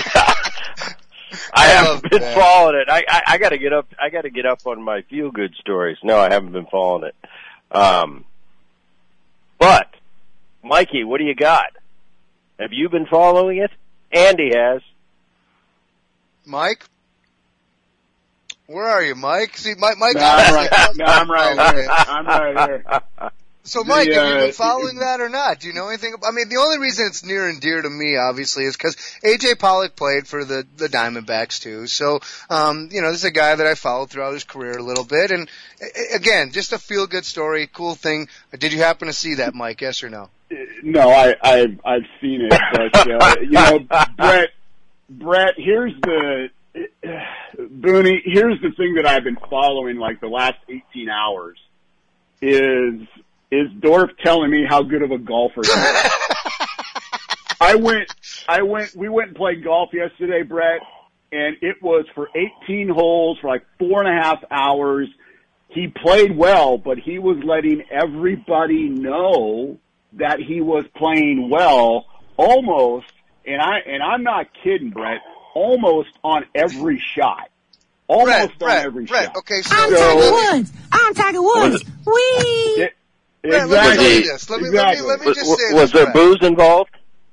I haven't been following it. I, I, I got to get up. I got to get up on my feel good stories. No, I haven't been following it. Um, but Mikey, what do you got? Have you been following it? Andy has. Mike, where are you, Mike? See, Mike. Mike no, I'm right. No, I'm right here. I'm right here. So, Mike, the, have you uh, been following that or not? Do you know anything? I mean, the only reason it's near and dear to me, obviously, is because A J Pollock played for the, the Diamondbacks, too. So, um, you know, this is a guy that I followed throughout his career a little bit. And, again, just a feel-good story, cool thing. Did you happen to see that, Mike, yes or no? No, I, I've, I've seen it. But, uh, you know, Brett, Brett, here's the, Booney, here's the thing that I've been following, like, the last eighteen hours is, is Dorf telling me how good of a golfer he is. I went, I went, we went and played golf yesterday, Brett, and it was for eighteen holes for like four and a half hours. He played well, but he was letting everybody know that he was playing well almost, and I, and I'm not kidding, Brett, almost on every shot. Almost Brett, on Brett, every Brett, shot. Okay, so, I'm so, Tiger Woods. I'm Tiger Woods. Wee. It, Brett, exactly. let me tell you this. Let me, exactly. let me, let me just was, say was this, there Brett. booze involved?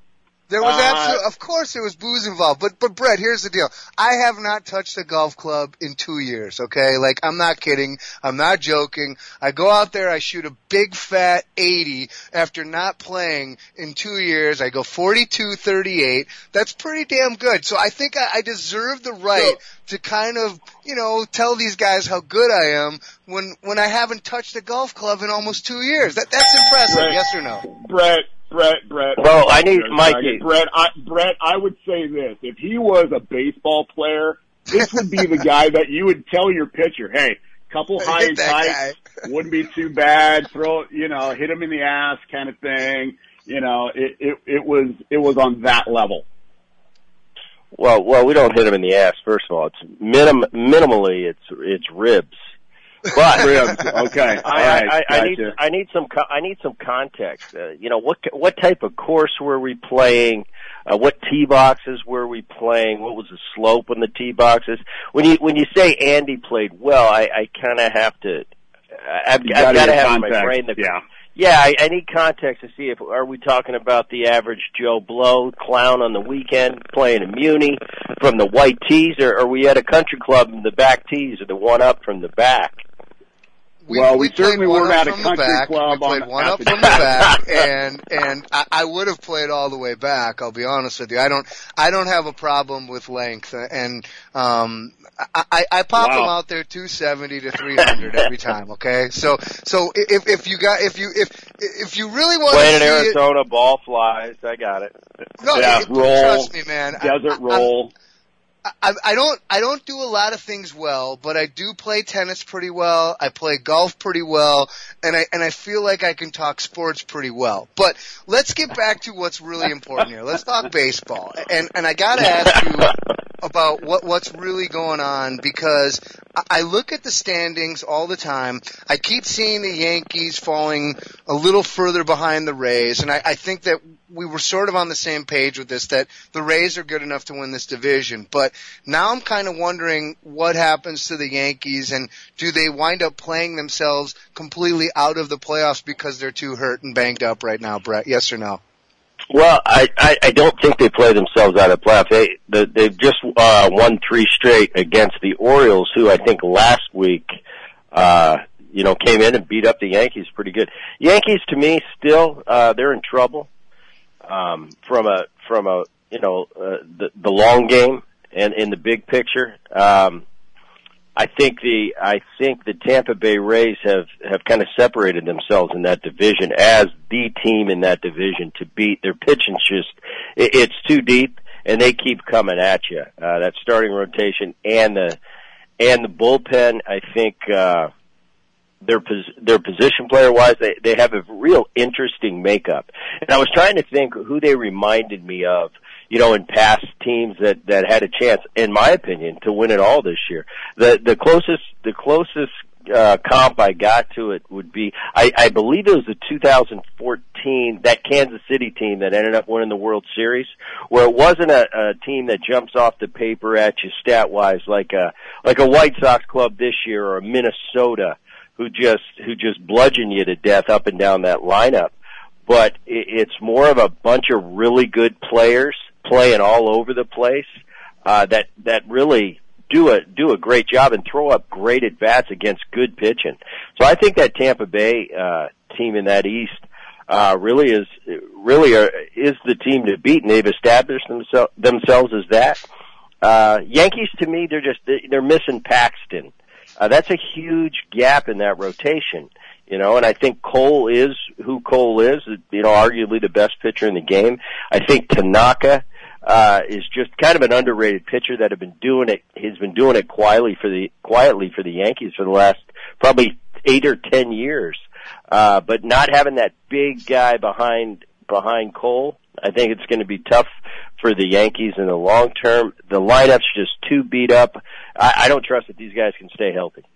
There was Uh, absolute, of course there was booze involved, but, but Brett, here's the deal. I have not touched a golf club in two years, okay? Like, I'm not kidding. I'm not joking. I go out there, I shoot a big fat eighty after not playing in two years. I go forty-two thirty-eight. That's pretty damn good. So I think I, I deserve the right to kind of, you know, tell these guys how good I am when, when I haven't touched a golf club in almost two years. That, that's impressive, Brett, yes or no? Brett, Brett, Brett. Well, I need Mikey. Brett, I, Brett, I would say this. If he was a baseball player, this would be the guy that you would tell your pitcher, hey, couple high and tight, wouldn't be too bad, throw, you know, hit him in the ass kind of thing. You know, it, it, it was, it was on that level. Well, well, we don't hit him in the ass, first of all. It's minim, minimally, it's, it's ribs. But ribs, okay. All I, right, I, I gotcha. need, I need some, co- I need some context. Uh, you know, what, what type of course were we playing? Uh, what tee boxes were we playing? What was the slope on the tee boxes? When you, when you say Andy played well, I, I kind of have to, I've, I've got to have in my brain the, yeah. Yeah, I, I need context to see if, are we talking about the average Joe Blow clown on the weekend playing a muni from the white tees, or are we at a country club in the back tees or the one up from the back? We, well, we, we certainly weren't at a from country the back. club. We played on, one up from the back, and and I, I would have played all the way back. I'll be honest with you. I don't I don't have a problem with length, and um I I, I pop wow. them out there two seventy to three hundred every time. Okay, so so if if you got if you if if you really want playing to in see Arizona, it, ball flies. I got it. No, yeah, it, roll, trust me, man. Desert I, roll. I, I, I don't, I don't do a lot of things well, but I do play tennis pretty well. I play golf pretty well, and I, and I feel like I can talk sports pretty well. But let's get back to what's really important here. Let's talk baseball. And, and I gotta ask you about what, what's really going on, because I look at the standings all the time. I keep seeing the Yankees falling a little further behind the Rays, and I, I think that we were sort of on the same page with this, that the Rays are good enough to win this division. But now I'm kind of wondering what happens to the Yankees, and do they wind up playing themselves completely out of the playoffs because they're too hurt and banged up right now, Brett? Yes or no? Well, I, I, I don't think they play themselves out of the playoffs. They, they, they've just uh, won three straight against the Orioles, who I think last week, uh, you know, came in and beat up the Yankees pretty good. Yankees, to me, still, uh, they're in trouble. Um, from a, from a, you know, uh, the, the long game and in the big picture. Um, I think the, I think the Tampa Bay Rays have, have kind of separated themselves in that division as the team in that division to beat. Their pitching's just, it, it's too deep, and they keep coming at you. Uh, that starting rotation and the, and the bullpen, I think, uh, Their their position player wise, they they have a real interesting makeup. And I was trying to think who they reminded me of, you know, in past teams that that had a chance, in my opinion, to win it all this year. The the closest the closest uh, comp I got to it would be, I, I believe it was the two thousand fourteen, that Kansas City team that ended up winning the World Series, where it wasn't a, a team that jumps off the paper at you stat wise like a like a White Sox club this year or a Minnesota, who just, who just bludgeon you to death up and down that lineup. But it's more of a bunch of really good players playing all over the place, uh, that, that really do a, do a great job and throw up great at bats against good pitching. So I think that Tampa Bay, uh, team in that East, uh, really is, really are, is the team to beat, and they've established themselves, themselves as that. Uh, Yankees, to me, they're just, they're missing Paxton. Uh, that's a huge gap in that rotation, you know, and I think Cole is who Cole is, you know, arguably the best pitcher in the game. I think Tanaka, uh, is just kind of an underrated pitcher that have been doing it, he's been doing it quietly for the, quietly for the Yankees for the last probably eight or ten years. Uh, but not having that big guy behind, behind Cole, I think it's going to be tough for the Yankees in the long term. The lineup's just too beat up. I, I don't trust that these guys can stay healthy.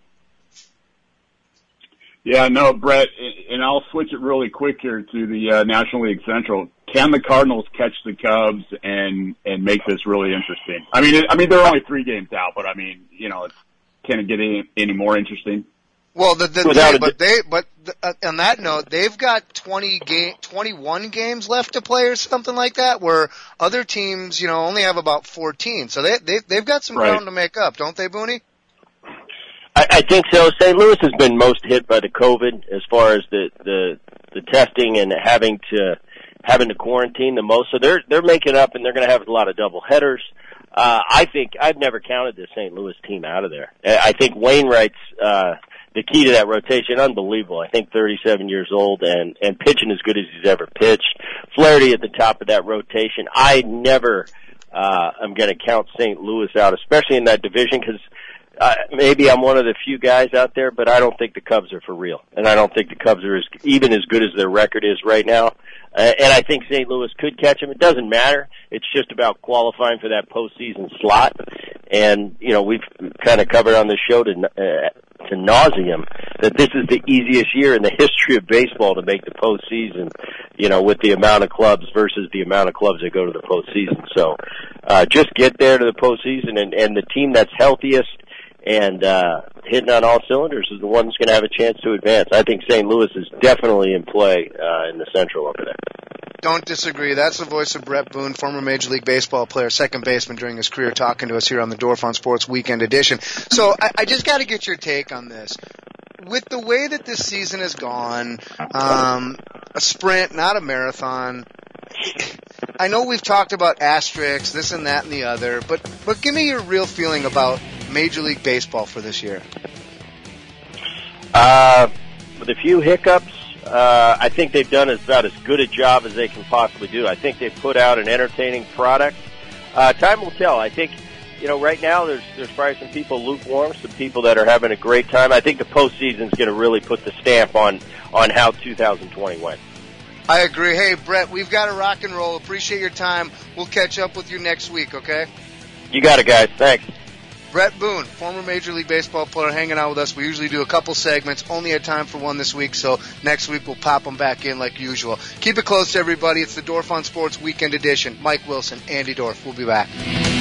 Yeah, no, Brett, and I'll switch it really quick here to the uh, National League Central. Can the Cardinals catch the Cubs and and make this really interesting? I mean, it, I mean they're only three games out, but I mean, you know, it's, can it get any, any more interesting? Well, the, the, Without they, a, but they, but the, uh, on that note, they've got twenty game, twenty-one games left to play or something like that, where other teams, you know, only have about fourteen. So they, they, they've got some right. ground to make up, don't they, Booney? I, I think so. Saint Louis has been most hit by the COVID as far as the, the, the testing and having to, having to quarantine the most. So they're, they're making up, and they're going to have a lot of double headers. Uh, I think I've never counted the Saint Louis team out of there. I think Wainwright's, uh, the key to that rotation, unbelievable. I think thirty-seven years old and, and pitching as good as he's ever pitched. Flaherty at the top of that rotation. I never, uh, am going to count Saint Louis out, especially in that division, because, uh, maybe I'm one of the few guys out there, but I don't think the Cubs are for real. And I don't think the Cubs are as, even as good as their record is right now. Uh, and I think Saint Louis could catch him. It doesn't matter. It's just about qualifying for that postseason slot. And, you know, we've kind of covered on the show to, uh, to nauseam that this is the easiest year in the history of baseball to make the postseason, you know, with the amount of clubs versus the amount of clubs that go to the postseason. So, uh, just get there to the postseason, and, and the team that's healthiest and, uh, hitting on all cylinders is the one that's going to have a chance to advance. I think Saint Louis is definitely in play, uh, in the Central over there. Don't disagree. That's the voice of Bret Boone, former Major League Baseball player, second baseman during his career, talking to us here on the Dorf on Sports Weekend Edition. So I, I just got to get your take on this. With the way that this season has gone, um, a sprint, not a marathon. I know we've talked about asterisks, this and that and the other, but but give me your real feeling about Major League Baseball for this year. Uh, with a few hiccups. Uh, I think they've done about as good a job as they can possibly do. I think they've put out an entertaining product. Uh, time will tell. I think, you know, right now there's there's probably some people lukewarm, some people that are having a great time. I think the postseason is going to really put the stamp on, on how two thousand twenty went. I agree. Hey, Brett, we've got to rock and roll. Appreciate your time. We'll catch up with you next week, okay? You got it, guys. Thanks. Bret Boone, former Major League Baseball player, hanging out with us. We usually do a couple segments. Only had time for one this week, so next week we'll pop them back in like usual. Keep it close, everybody. It's the Dorf on Sports Weekend Edition. Mike Wilson, Andy Dorf. We'll be back.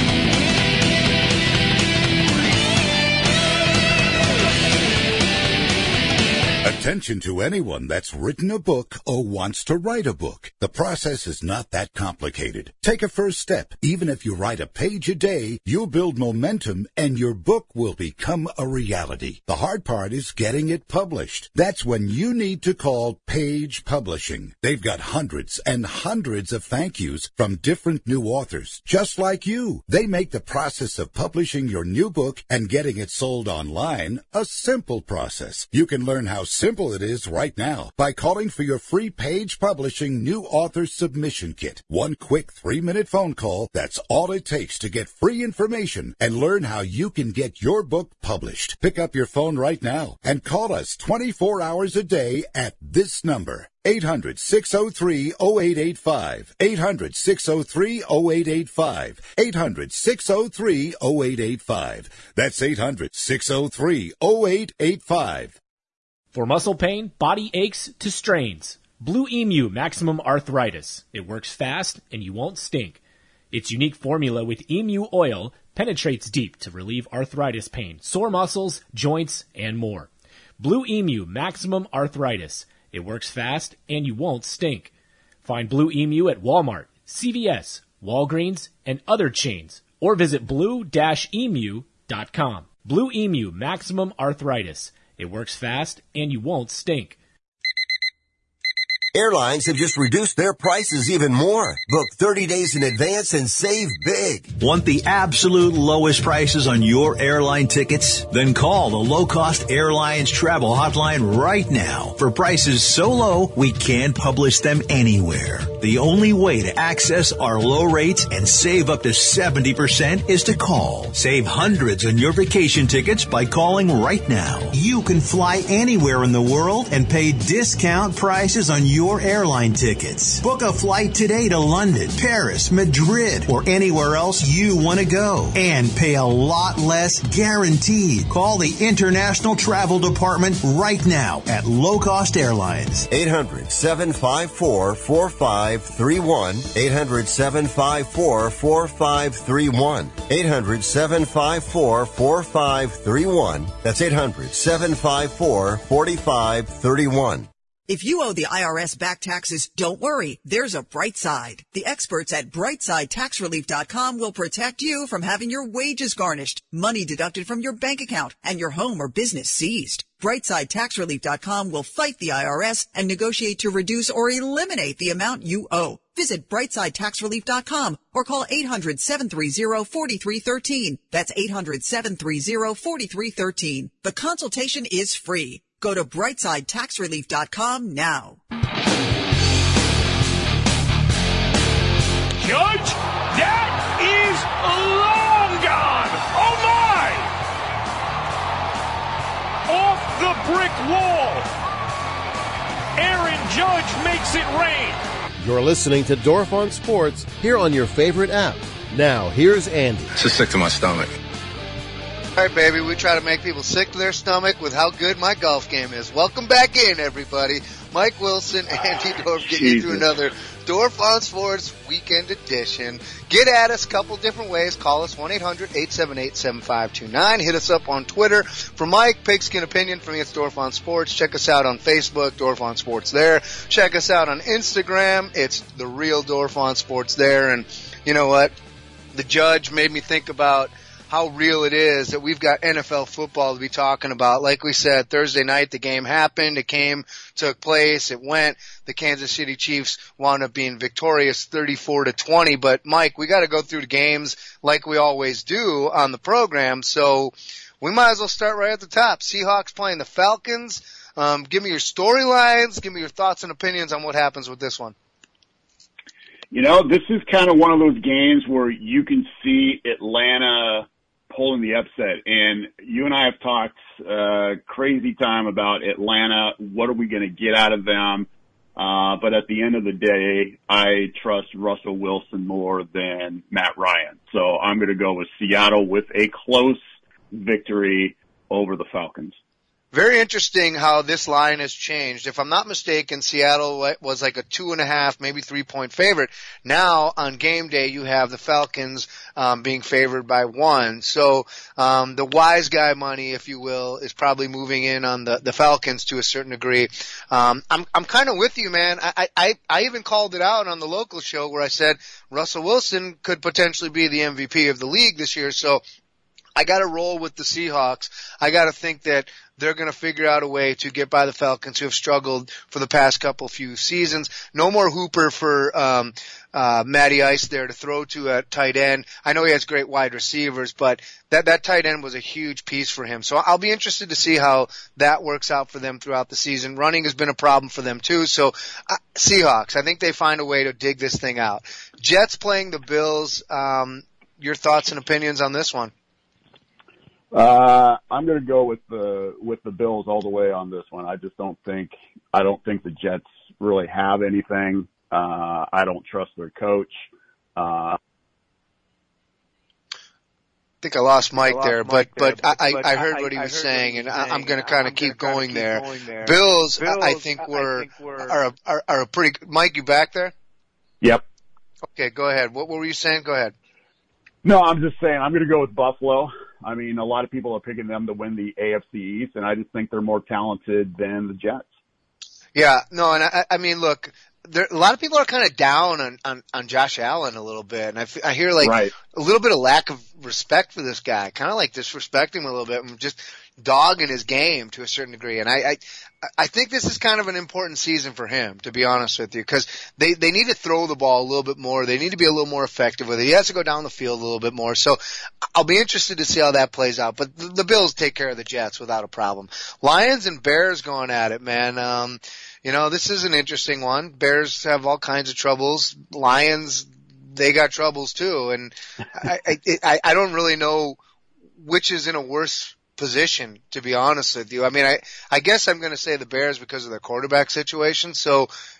Attention to anyone that's written a book or wants to write a book. The process is not that complicated. Take a first step. Even if you write a page a day, you'll build momentum and your book will become a reality. The hard part is getting it published. That's when you need to call Page Publishing. They've got hundreds and hundreds of thank yous from different new authors, just like you. They make the process of publishing your new book and getting it sold online a simple process. You can learn how simple it is right now by calling for your free Page Publishing New Author Submission Kit. One quick three-minute phone call, that's all it takes to get free information and learn how you can get your book published. Pick up your phone right now and call us twenty-four hours a day at this number. eight hundred, six oh three, oh eight eight five. eight hundred, six oh three, oh eight eight five. eight hundred, six oh three, oh eight eight five. That's eight hundred, six oh three, oh eight eight five. For muscle pain, body aches to strains, Blue Emu Maximum Arthritis. It works fast and you won't stink. Its unique formula with emu oil penetrates deep to relieve arthritis pain, sore muscles, joints, and more. Blue Emu Maximum Arthritis. It works fast and you won't stink. Find Blue Emu at Walmart, C V S, Walgreens, and other chains, or visit blue dash emu dot com. Blue Emu Maximum Arthritis. It works fast and you won't stink. Airlines have just reduced their prices even more. Book thirty days in advance and save big. Want the absolute lowest prices on your airline tickets? Then call the Low Cost Airlines Travel Hotline right now for prices so low we can't publish them anywhere. The only way to access our low rates and save up to seventy percent is to call. Save hundreds on your vacation tickets by calling right now. You can fly anywhere in the world and pay discount prices on your your airline tickets. Book a flight today to London, Paris, Madrid, or anywhere else you want to go. And pay a lot less guaranteed. Call the International Travel Department right now at Low Cost Airlines. eight hundred, seven five four, four five three one. eight hundred, seven five four, four five three one. eight hundred, seven five four, four five three one. That's eight hundred, seven five four, four five three one. If you owe the I R S back taxes, don't worry. There's a bright side. The experts at brightside tax relief dot com will protect you from having your wages garnished, money deducted from your bank account, and your home or business seized. brightside tax relief dot com will fight the I R S and negotiate to reduce or eliminate the amount you owe. Visit brightside tax relief dot com or call eight hundred, seven three zero, four three one three. That's eight hundred, seven three zero, four three one three. The consultation is free. Go to brightside tax relief dot com now. Judge, that is long gone. Oh my! Off the brick wall. Aaron Judge makes it rain. You're listening to Dorf on Sports here on your favorite app. Now, here's Andy. It's just sick to my stomach. All right, baby, we try to make people sick to their stomach with how good my golf game is. Welcome back in, everybody. Mike Wilson, Andy Dorf, getting you through another Dorf on Sports Weekend Edition. Get at us a couple different ways. Call us one eight hundred, eight seven eight, seven five two nine. Hit us up on Twitter. For Mike, Pigskin Opinion. For me, it's Dorf on Sports. Check us out on Facebook, Dorf on Sports there. Check us out on Instagram. It's the real Dorf on Sports there. And you know what? The Judge made me think about how real it is that we've got N F L football to be talking about. Like we said, Thursday night the game happened, it came, took place, it went. The Kansas City Chiefs wound up being victorious thirty-four to twenty. But Mike, we got to go through the games like we always do on the program. So we might as well start right at the top. Seahawks playing the Falcons. Um, give me your storylines, give me your thoughts and opinions on what happens with this one. You know, this is kind of one of those games where you can see Atlanta pulling the upset. And you and I have talked uh crazy time about Atlanta. What are we going to get out of them? Uh but at the end of the day, I trust Russell Wilson more than Matt Ryan. So I'm going to go with Seattle with a close victory over the Falcons. Very interesting how this line has changed. If I'm not mistaken, Seattle was like a two and a half, maybe three point favorite. Now on game day, you have the Falcons um, being favored by one. So um, the wise guy money, if you will, is probably moving in on the, the Falcons to a certain degree. Um, I'm I'm kind of with you, man. I, I I even called it out on the local show where I said Russell Wilson could potentially be the M V P of the league this year. So I got to roll with the Seahawks. I got to think that they're going to figure out a way to get by the Falcons, who have struggled for the past couple few seasons. No more Hooper for um uh Matty Ice there to throw to at tight end. I know he has great wide receivers, but that that tight end was a huge piece for him. So I'll be interested to see how that works out for them throughout the season. Running has been a problem for them too. So uh, Seahawks, I think they find a way to dig this thing out. Jets playing the Bills. Um, your thoughts and opinions on this one? Uh, I'm going to go with the with the Bills all the way on this one. I just don't think I don't think the Jets really have anything. Uh, I don't trust their coach. Uh, I think I lost Mike I lost there, Mike but, there, but, but, I, but I heard I, what he was saying, and saying, I'm going to kind of keep going there. Going there. Bills, Bills, I think we're, I think we're are, a, are, are a pretty. Mike, you back there? Yep. Okay, go ahead. What, what were you saying? Go ahead. No, I'm just saying I'm going to go with Buffalo. I mean, a lot of people are picking them to win the A F C East, and I just think they're more talented than the Jets. Yeah, no, and I, I mean, look, there, a lot of people are kind of down on, on, on Josh Allen a little bit, and I, f- I hear like right. a little bit of lack of respect for this guy, kind of like disrespecting him a little bit, and just dogging his game to a certain degree. And I, I, I think this is kind of an important season for him, to be honest with you, because they, they need to throw the ball a little bit more. They need to be a little more effective with it. He has to go down the field a little bit more. So I'll be interested to see how that plays out. But the, the Bills take care of the Jets without a problem. Lions and Bears going at it, man. Um, you know, this is an interesting one. Bears have all kinds of troubles. Lions, they got troubles too. And I, I, I don't really know which is in a worse position, to be honest with you. I mean, I, I guess I'm going to say the Bears because of their quarterback situation. So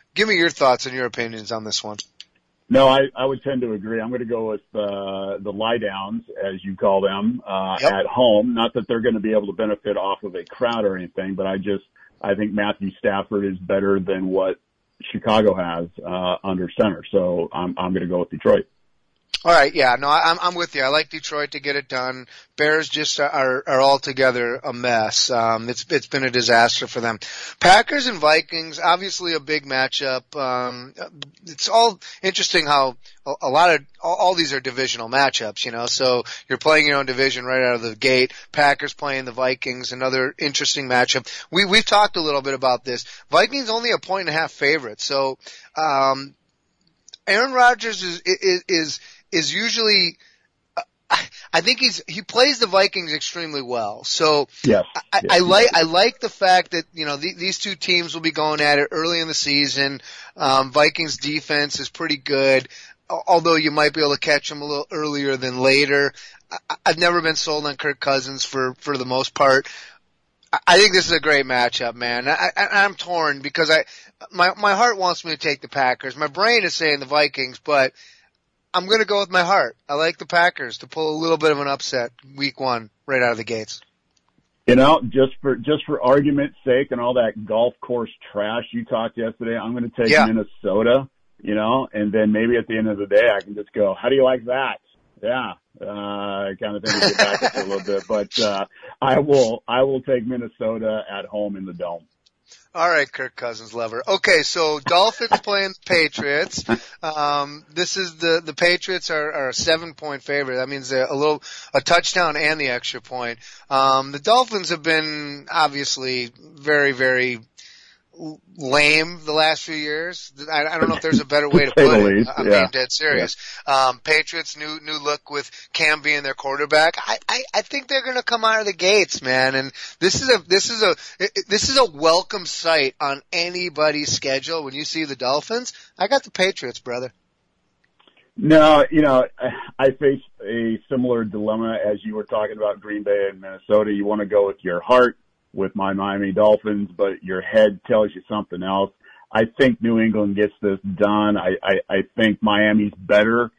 give me your thoughts and your opinions on this one. No, I, I would tend to agree. I'm going to go with uh, the lie downs, as you call them, uh, yep. at home. Not that they're going to be able to benefit off of a crowd or anything, but I just I think Matthew Stafford is better than what Chicago has uh, under center. So I'm I'm going to go with Detroit. All right, yeah, no, I'm I'm with you. I like Detroit to get it done. Bears just are are altogether a mess. Um, it's it's been a disaster for them. Packers and Vikings, obviously a big matchup. Um, it's all interesting how a, a lot of all, all these are divisional matchups, you know. So you're playing your own division right out of the gate. Packers playing the Vikings, another interesting matchup. We we've talked a little bit about this. Vikings only a point and a half favorite, so um, Aaron Rodgers is is. is is usually, uh, I think he's, he plays the Vikings extremely well. So, yes, I, yes, I like, I like the fact that, you know, the, these two teams will be going at it early in the season. Um, Vikings defense is pretty good, although you might be able to catch them a little earlier than later. I, I've never been sold on Kirk Cousins for, for the most part. I, I think this is a great matchup, man. I, I, I'm torn because I, my, my heart wants me to take the Packers. My brain is saying the Vikings, but I'm going to go with my heart. I like the Packers to pull a little bit of an upset week one right out of the gates. You know, just for just for argument's sake and all that golf course trash you talked yesterday, I'm going to take yeah. Minnesota, you know, and then maybe at the end of the day I can just go, how do you like that? Yeah, uh, kind of thing to get back up a little bit. But uh, I will I will take Minnesota at home in the Dome. All right, Kirk Cousins lover. Okay, so Dolphins playing the Patriots. Um, this is the, the Patriots are, are a seven point favorite. That means a, a little, a touchdown and the extra point. Um, the Dolphins have been obviously very, very lame the last few years. I, I don't know if there's a better way to put it. I'm yeah. being dead serious. Yeah. Um, Patriots new new look with Cam being their quarterback. I, I, I think they're going to come out of the gates, man. And this is a this is a this is a welcome sight on anybody's schedule. When you see the Dolphins, I got the Patriots, brother. No, you know, I face a similar dilemma as you were talking about Green Bay and Minnesota. You want to go with your heart with my Miami Dolphins, but your head tells you something else. I think New England gets this done. I, I, I think Miami's better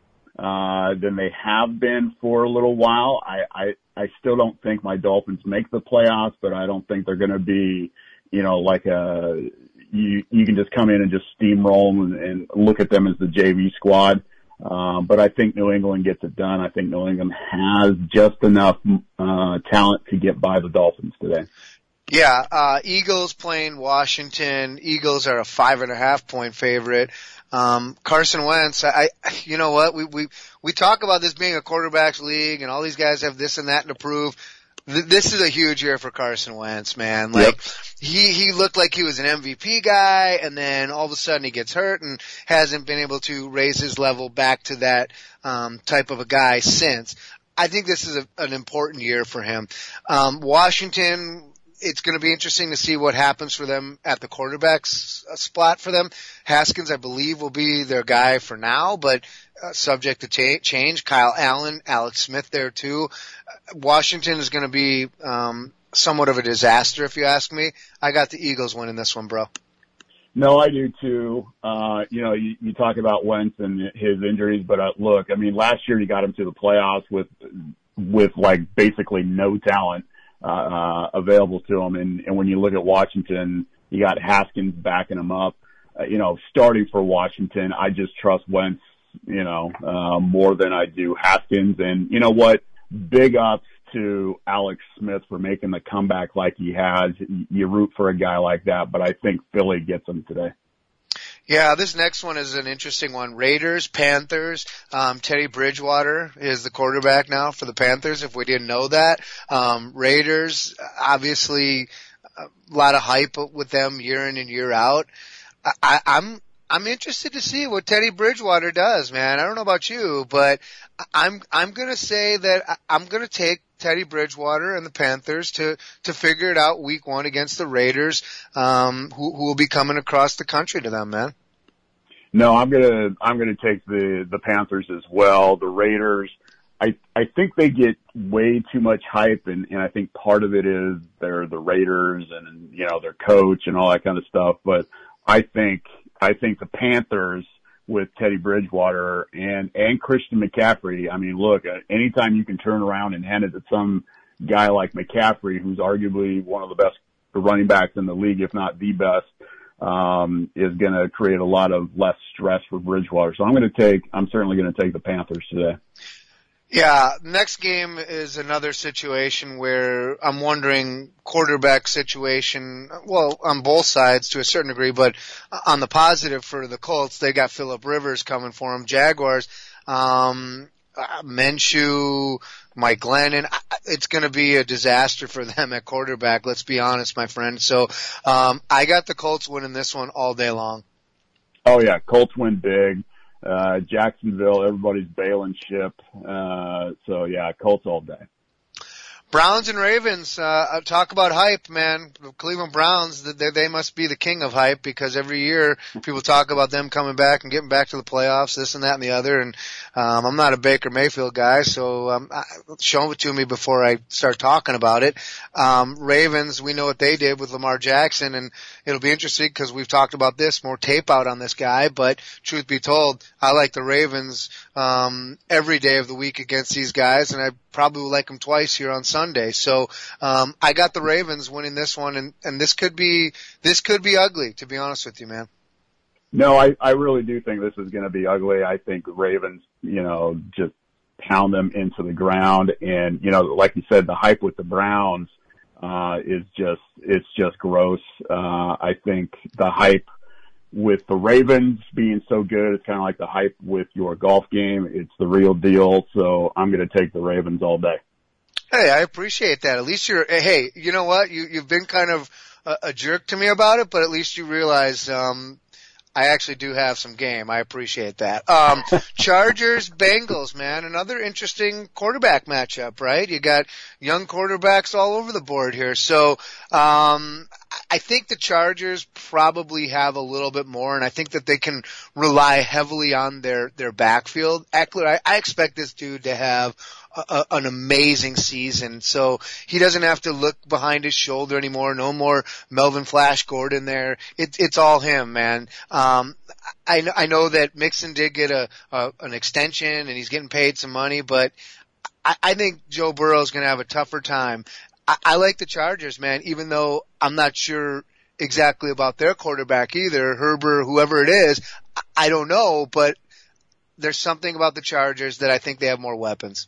uh than they have been for a little while. I, I, I still don't think my Dolphins make the playoffs, but I don't think they're going to be, you know, like a, you, you can just come in and just steamroll and, and look at them as the J V squad. Um, but I think New England gets it done. I think New England has just enough uh talent to get by the Dolphins today. Yeah, uh, Eagles playing Washington. Eagles are a five and a half point favorite. Um, Carson Wentz, I, you know what? We, we, we talk about this being a quarterback's league and all these guys have this and that to prove. This is a huge year for Carson Wentz, man. Like, yep. he, he looked like he was an M V P guy, and then all of a sudden he gets hurt and hasn't been able to raise his level back to that, um, type of a guy since. I think this is a, an important year for him. Um, Washington, it's going to be interesting to see what happens for them at the quarterback spot for them. Haskins, I believe, will be their guy for now, but uh, subject to ta- change. Kyle Allen, Alex Smith there too. Washington is going to be um, somewhat of a disaster, if you ask me. I got the Eagles winning this one, bro. No, I do too. Uh, you know, you, you talk about Wentz and his injuries, but uh, look, I mean, last year he got him to the playoffs with with like basically no talent uh, uh available to him. And, and when you look at Washington, you got Haskins backing him up. Uh, you know, starting for Washington, I just trust Wentz, you know, uh, more than I do Haskins. And you know what? Big ups to Alex Smith for making the comeback like he has. You root for a guy like that, but I think Philly gets him today. Yeah, this next one is an interesting one. Raiders, Panthers. Um, Teddy Bridgewater is the quarterback now for the Panthers, if we didn't know that. Um, Raiders, obviously a lot of hype with them year in and year out. I, I, I'm I'm interested to see what Teddy Bridgewater does, man. I don't know about you, but I'm I'm going to say that I'm going to take Teddy Bridgewater and the Panthers to to figure it out week one against the Raiders, um, who who will be coming across the country to them, man. No, I'm gonna I'm gonna take the the Panthers as well. The Raiders, I I think they get way too much hype, and and I think part of it is they're the Raiders and you know their coach and all that kind of stuff. But I think I think the Panthers with Teddy Bridgewater and, and Christian McCaffrey. I mean, look, uh, anytime you can turn around and hand it to some guy like McCaffrey, who's arguably one of the best running backs in the league, if not the best, um, is going to create a lot of less stress for Bridgewater. So I'm going to take, I'm certainly going to take the Panthers today. Yeah, next game is another situation where I'm wondering quarterback situation, well, on both sides to a certain degree, but on the positive for the Colts, they got Phillip Rivers coming for them. Jaguars, um, Minshew, Mike Glennon, it's going to be a disaster for them at quarterback, let's be honest, my friend. So, um, I got the Colts winning this one all day long. Oh yeah, Colts win big. Uh, Jacksonville, everybody's bailing ship. Uh, so yeah, Colts all day. Browns and Ravens, uh, talk about hype, man. The Cleveland Browns, they, they must be the king of hype because every year people talk about them coming back and getting back to the playoffs, this and that and the other. And, um, I'm not a Baker Mayfield guy, so, um, show it to me before I start talking about it. Um, Ravens, we know what they did with Lamar Jackson, and it'll be interesting because we've talked about this, more tape out on this guy, but truth be told, I like the Ravens, um, every day of the week against these guys, and I probably will like them twice here on Sunday. So, um, I got the Ravens winning this one, and, and this could be, this could be ugly, to be honest with you, man. No, I, I really do think this is going to be ugly. I think Ravens, you know, just pound them into the ground. And, you know, like you said, the hype with the Browns, uh, is just, it's just gross. Uh, I think the hype with the Ravens being so good, it's kind of like the hype with your golf game. It's the real deal. So I'm going to take the Ravens all day. Hey, I appreciate that. At least you're, hey, you know what? You, you've been kind of a, a jerk to me about it, but at least you realize, um, I actually do have some game. I appreciate that. Um, Chargers, Bengals, man, another interesting quarterback matchup, right? You got young quarterbacks all over the board here. So, um, I think the Chargers probably have a little bit more, and I think that they can rely heavily on their, their backfield. Eckler, I, I expect this dude to have a, a, an amazing season. So he doesn't have to look behind his shoulder anymore. No more Melvin Flash Gordon there. It, it's all him, man. Um, I, I know that Mixon did get a, a, an extension and he's getting paid some money, but I, I think Joe Burrow's going to have a tougher time. I, I like the Chargers, man, even though I'm not sure exactly about their quarterback either, Herbert, whoever it is. I don't know, but there's something about the Chargers that I think they have more weapons.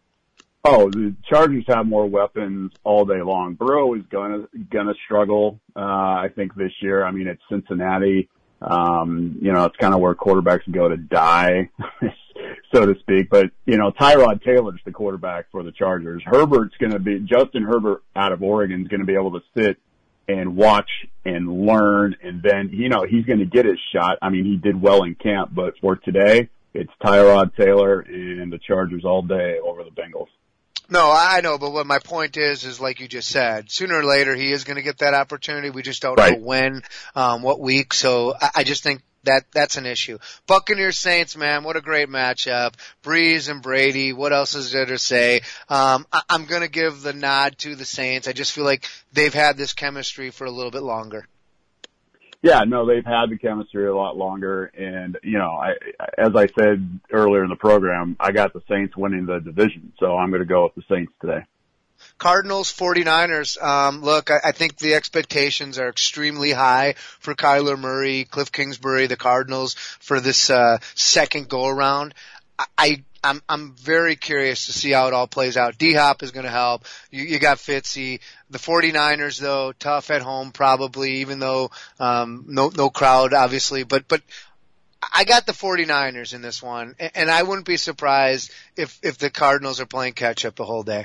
Oh, the Chargers have more weapons all day long. Burrow is gonna gonna struggle, uh, I think this year. I mean, it's Cincinnati. Um, you know, it's kind of where quarterbacks go to die, so to speak. But, you know, Tyrod Taylor's the quarterback for the Chargers. Herbert's gonna be, Justin Herbert out of Oregon is gonna be able to sit and watch and learn, and then, you know, he's gonna get his shot. I mean, he did well in camp, but for today, it's Tyrod Taylor and the Chargers all day over the Bengals. No, I know, but what my point is, is like you just said, sooner or later he is going to get that opportunity. We just don't right. know when, um, what week. So I, I just think that that's an issue. Buccaneers Saints, man, what a great matchup. Breeze and Brady, what else is there to say? Um, I, I'm going to give the nod to the Saints. I just feel like they've had this chemistry for a little bit longer. Yeah, no, they've had the chemistry a lot longer, and, you know, I, as I said earlier in the program, I got the Saints winning the division, so I'm going to go with the Saints today. Cardinals, forty-niners, um, look, I, I think the expectations are extremely high for Kyler Murray, Cliff Kingsbury, the Cardinals for this, uh, second go-around. I, I I'm, I'm very curious to see how it all plays out. D-Hop is going to help. You, you got Fitzy. The forty-niners, though, tough at home probably, even though, um, no, no crowd, obviously. But, but I got the forty-niners in this one. And, and I wouldn't be surprised if, if the Cardinals are playing catch up the whole day.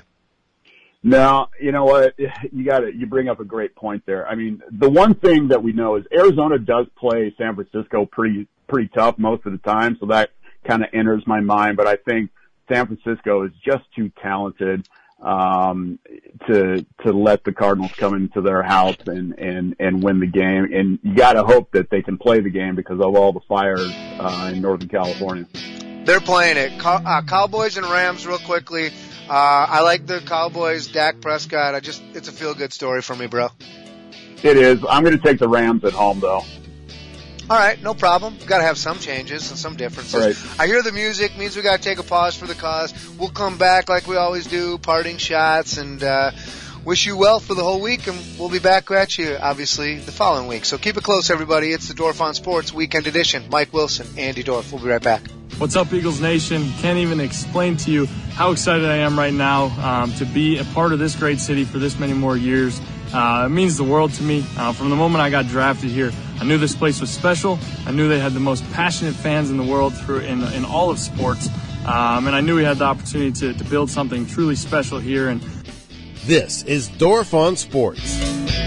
No, you know what? You got to, you bring up a great point there. I mean, the one thing that we know is Arizona does play San Francisco pretty, pretty tough most of the time. So that kind of enters my mind, but I think San Francisco is just too talented, um, to, to let the Cardinals come into their house and, and, and win the game. And you gotta hope that they can play the game because of all the fires, uh, in Northern California. They're playing it. Cow- uh, Cowboys and Rams real quickly. Uh, I like the Cowboys, Dak Prescott. I just, it's a feel good story for me, bro. It is. I'm gonna take the Rams at home though. All right, no problem. Got to have some changes and some differences. All right. I hear the music, means we got to take a pause for the cause. We'll come back like we always do, parting shots, and uh, wish you well for the whole week, and we'll be back at you, obviously, the following week. So keep it close, everybody. It's the Dorf on Sports Weekend Edition. Mike Wilson, Andy Dorf. We'll be right back. What's up, Eagles Nation? Can't even explain to you how excited I am right now um, to be a part of this great city for this many more years. Uh, it means the world to me. Uh, from the moment I got drafted here, I knew this place was special. I knew they had the most passionate fans in the world through in, in all of sports. Um, and I knew we had the opportunity to, to build something truly special here. And this is Dorf on Sports.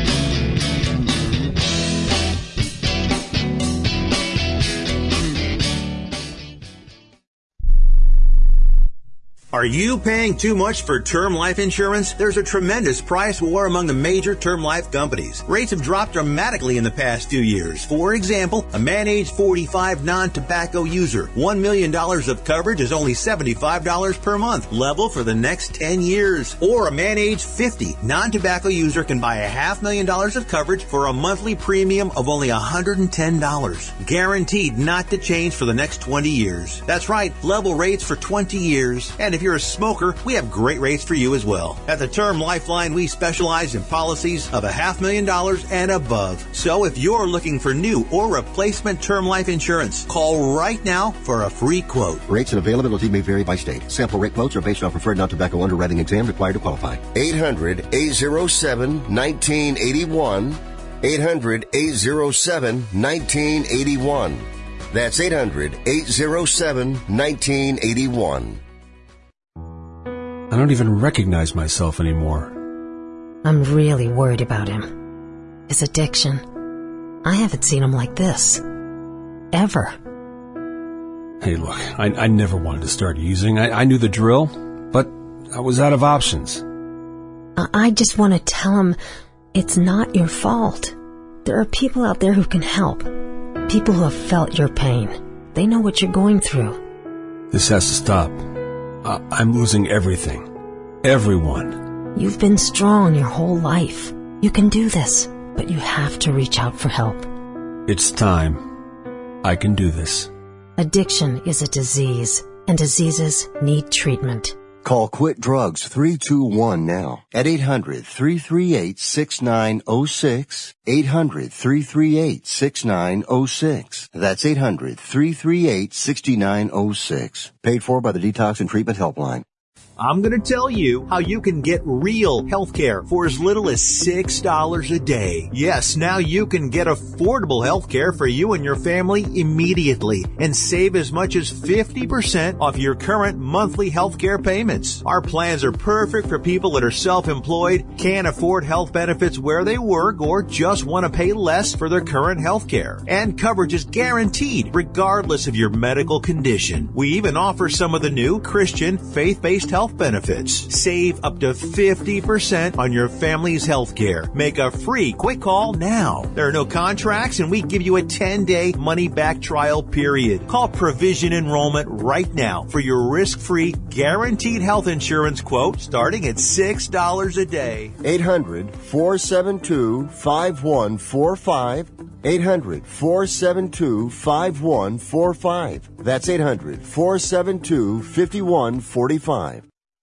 Are you paying too much for term life insurance? There's a tremendous price war among the major term life companies. Rates have dropped dramatically in the past two years. For example, a man age forty-five non-tobacco user, one million dollars of coverage is only seventy-five dollars per month, level for the next ten years. Or a man age fifty non-tobacco user can buy a half million dollars of coverage for a monthly premium of only one hundred ten dollars. Guaranteed not to change for the next twenty years. That's right, level rates for twenty years. And if you're a smoker, we have great rates for you as well. At the Term Lifeline, we specialize in policies of a half million dollars and above. So if you're looking for new or replacement term life insurance, call right now for a free quote. Rates and availability may vary by state. Sample rate quotes are based on preferred non-tobacco underwriting exam required to qualify. eight hundred, eight oh seven, nineteen eighty-one. eight hundred, eight oh seven, nineteen eighty-one. That's eight hundred, eight oh seven, nineteen eighty-one. I don't even recognize myself anymore. I'm really worried about him. His addiction. I haven't seen him like this. Ever. Hey, look, I, I never wanted to start using. I, I knew the drill, but I was out of options. I just want to tell him it's not your fault. There are people out there who can help. People who have felt your pain. They know what you're going through. This has to stop. Uh, I'm losing everything. Everyone. You've been strong your whole life. You can do this, but you have to reach out for help. It's time. I can do this. Addiction is a disease, and diseases need treatment. Call Quit Drugs three two one now at eight hundred, three three eight, six nine zero six. eight hundred, three three eight, six nine zero six. That's eight hundred, three three eight, six nine zero six. Paid for by the Detox and Treatment Helpline. I'm going to tell you how you can get real health care for as little as six dollars a day. Yes, now you can get affordable health care for you and your family immediately and save as much as fifty percent off your current monthly health care payments. Our plans are perfect for people that are self-employed, can't afford health benefits where they work, or just want to pay less for their current health care. And coverage is guaranteed regardless of your medical condition. We even offer some of the new Christian faith-based health benefits. Save up to fifty percent on your family's health care. Make a free quick call now. There are no contracts, and we give you a ten-day money-back trial period. Call Provision Enrollment right now for your risk-free, guaranteed health insurance quote starting at six dollars a day. eight hundred, four seven two, five one four five. eight hundred, four seven two, five one four five. That's eight hundred, four seven two, five one four five.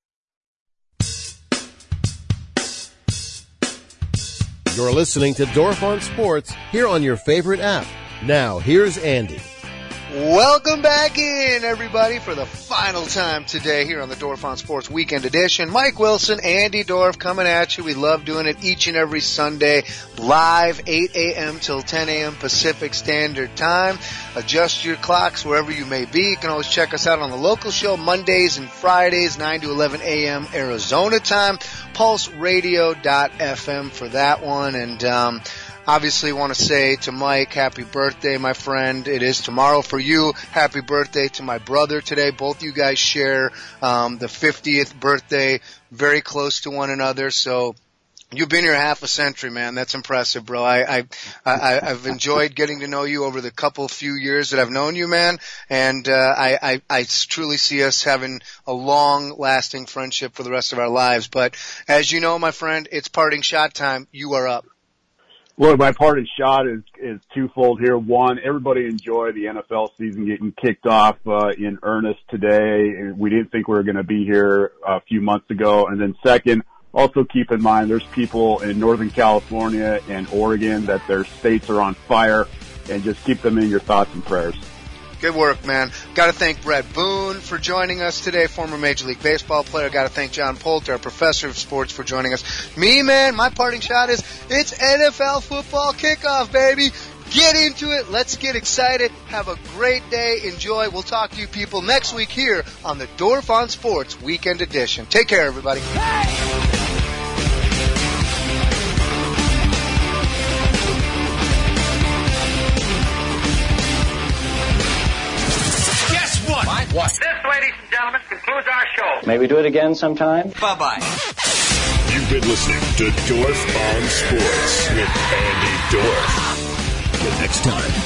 You're listening to Dorf on Sports here on your favorite app. Now, here's Andy. Welcome back in, everybody, for the final time today here on the Dorf on Sports Weekend Edition. Mike Wilson, Andy Dorf coming at you. We love doing it each and every Sunday, live, eight a.m. till ten a.m. Pacific Standard Time. Adjust your clocks wherever you may be. You can always check us out on the local show Mondays and Fridays, nine to eleven a.m. Arizona time. Pulse Radio dot f m for that one. And, um, obviously want to say to Mike, happy birthday, my friend. It is tomorrow for you. Happy birthday to my brother today. Both you guys share um, the fiftieth birthday, very close to one another. So you've been here half a century, man. That's impressive, bro. I, I, I, I've enjoyed getting to know you over the couple few years that I've known you, man. And uh, I, I, I truly see us having a long-lasting friendship for the rest of our lives. But as you know, my friend, it's parting shot time. You are up. Look, my parting shot is, is twofold here. One, everybody enjoy the N F L season getting kicked off uh, in earnest today. We didn't think we were going to be here a few months ago. And then second, also keep in mind there's people in Northern California and Oregon that their states are on fire, and just keep them in your thoughts and prayers. Good work, man. Got to thank Brett Boone for joining us today, former Major League Baseball player. Got to thank John Poulter, our professor of sports, for joining us. Me, man, my parting shot is it's N F L football kickoff, baby. Get into it. Let's get excited. Have a great day. Enjoy. We'll talk to you people next week here on the Dorf on Sports Weekend Edition. Take care, everybody. Hey! What? This, ladies and gentlemen, concludes our show. May we do it again sometime? Bye-bye. You've been listening to Dorf on Sports with Andy Dorf. Till next time.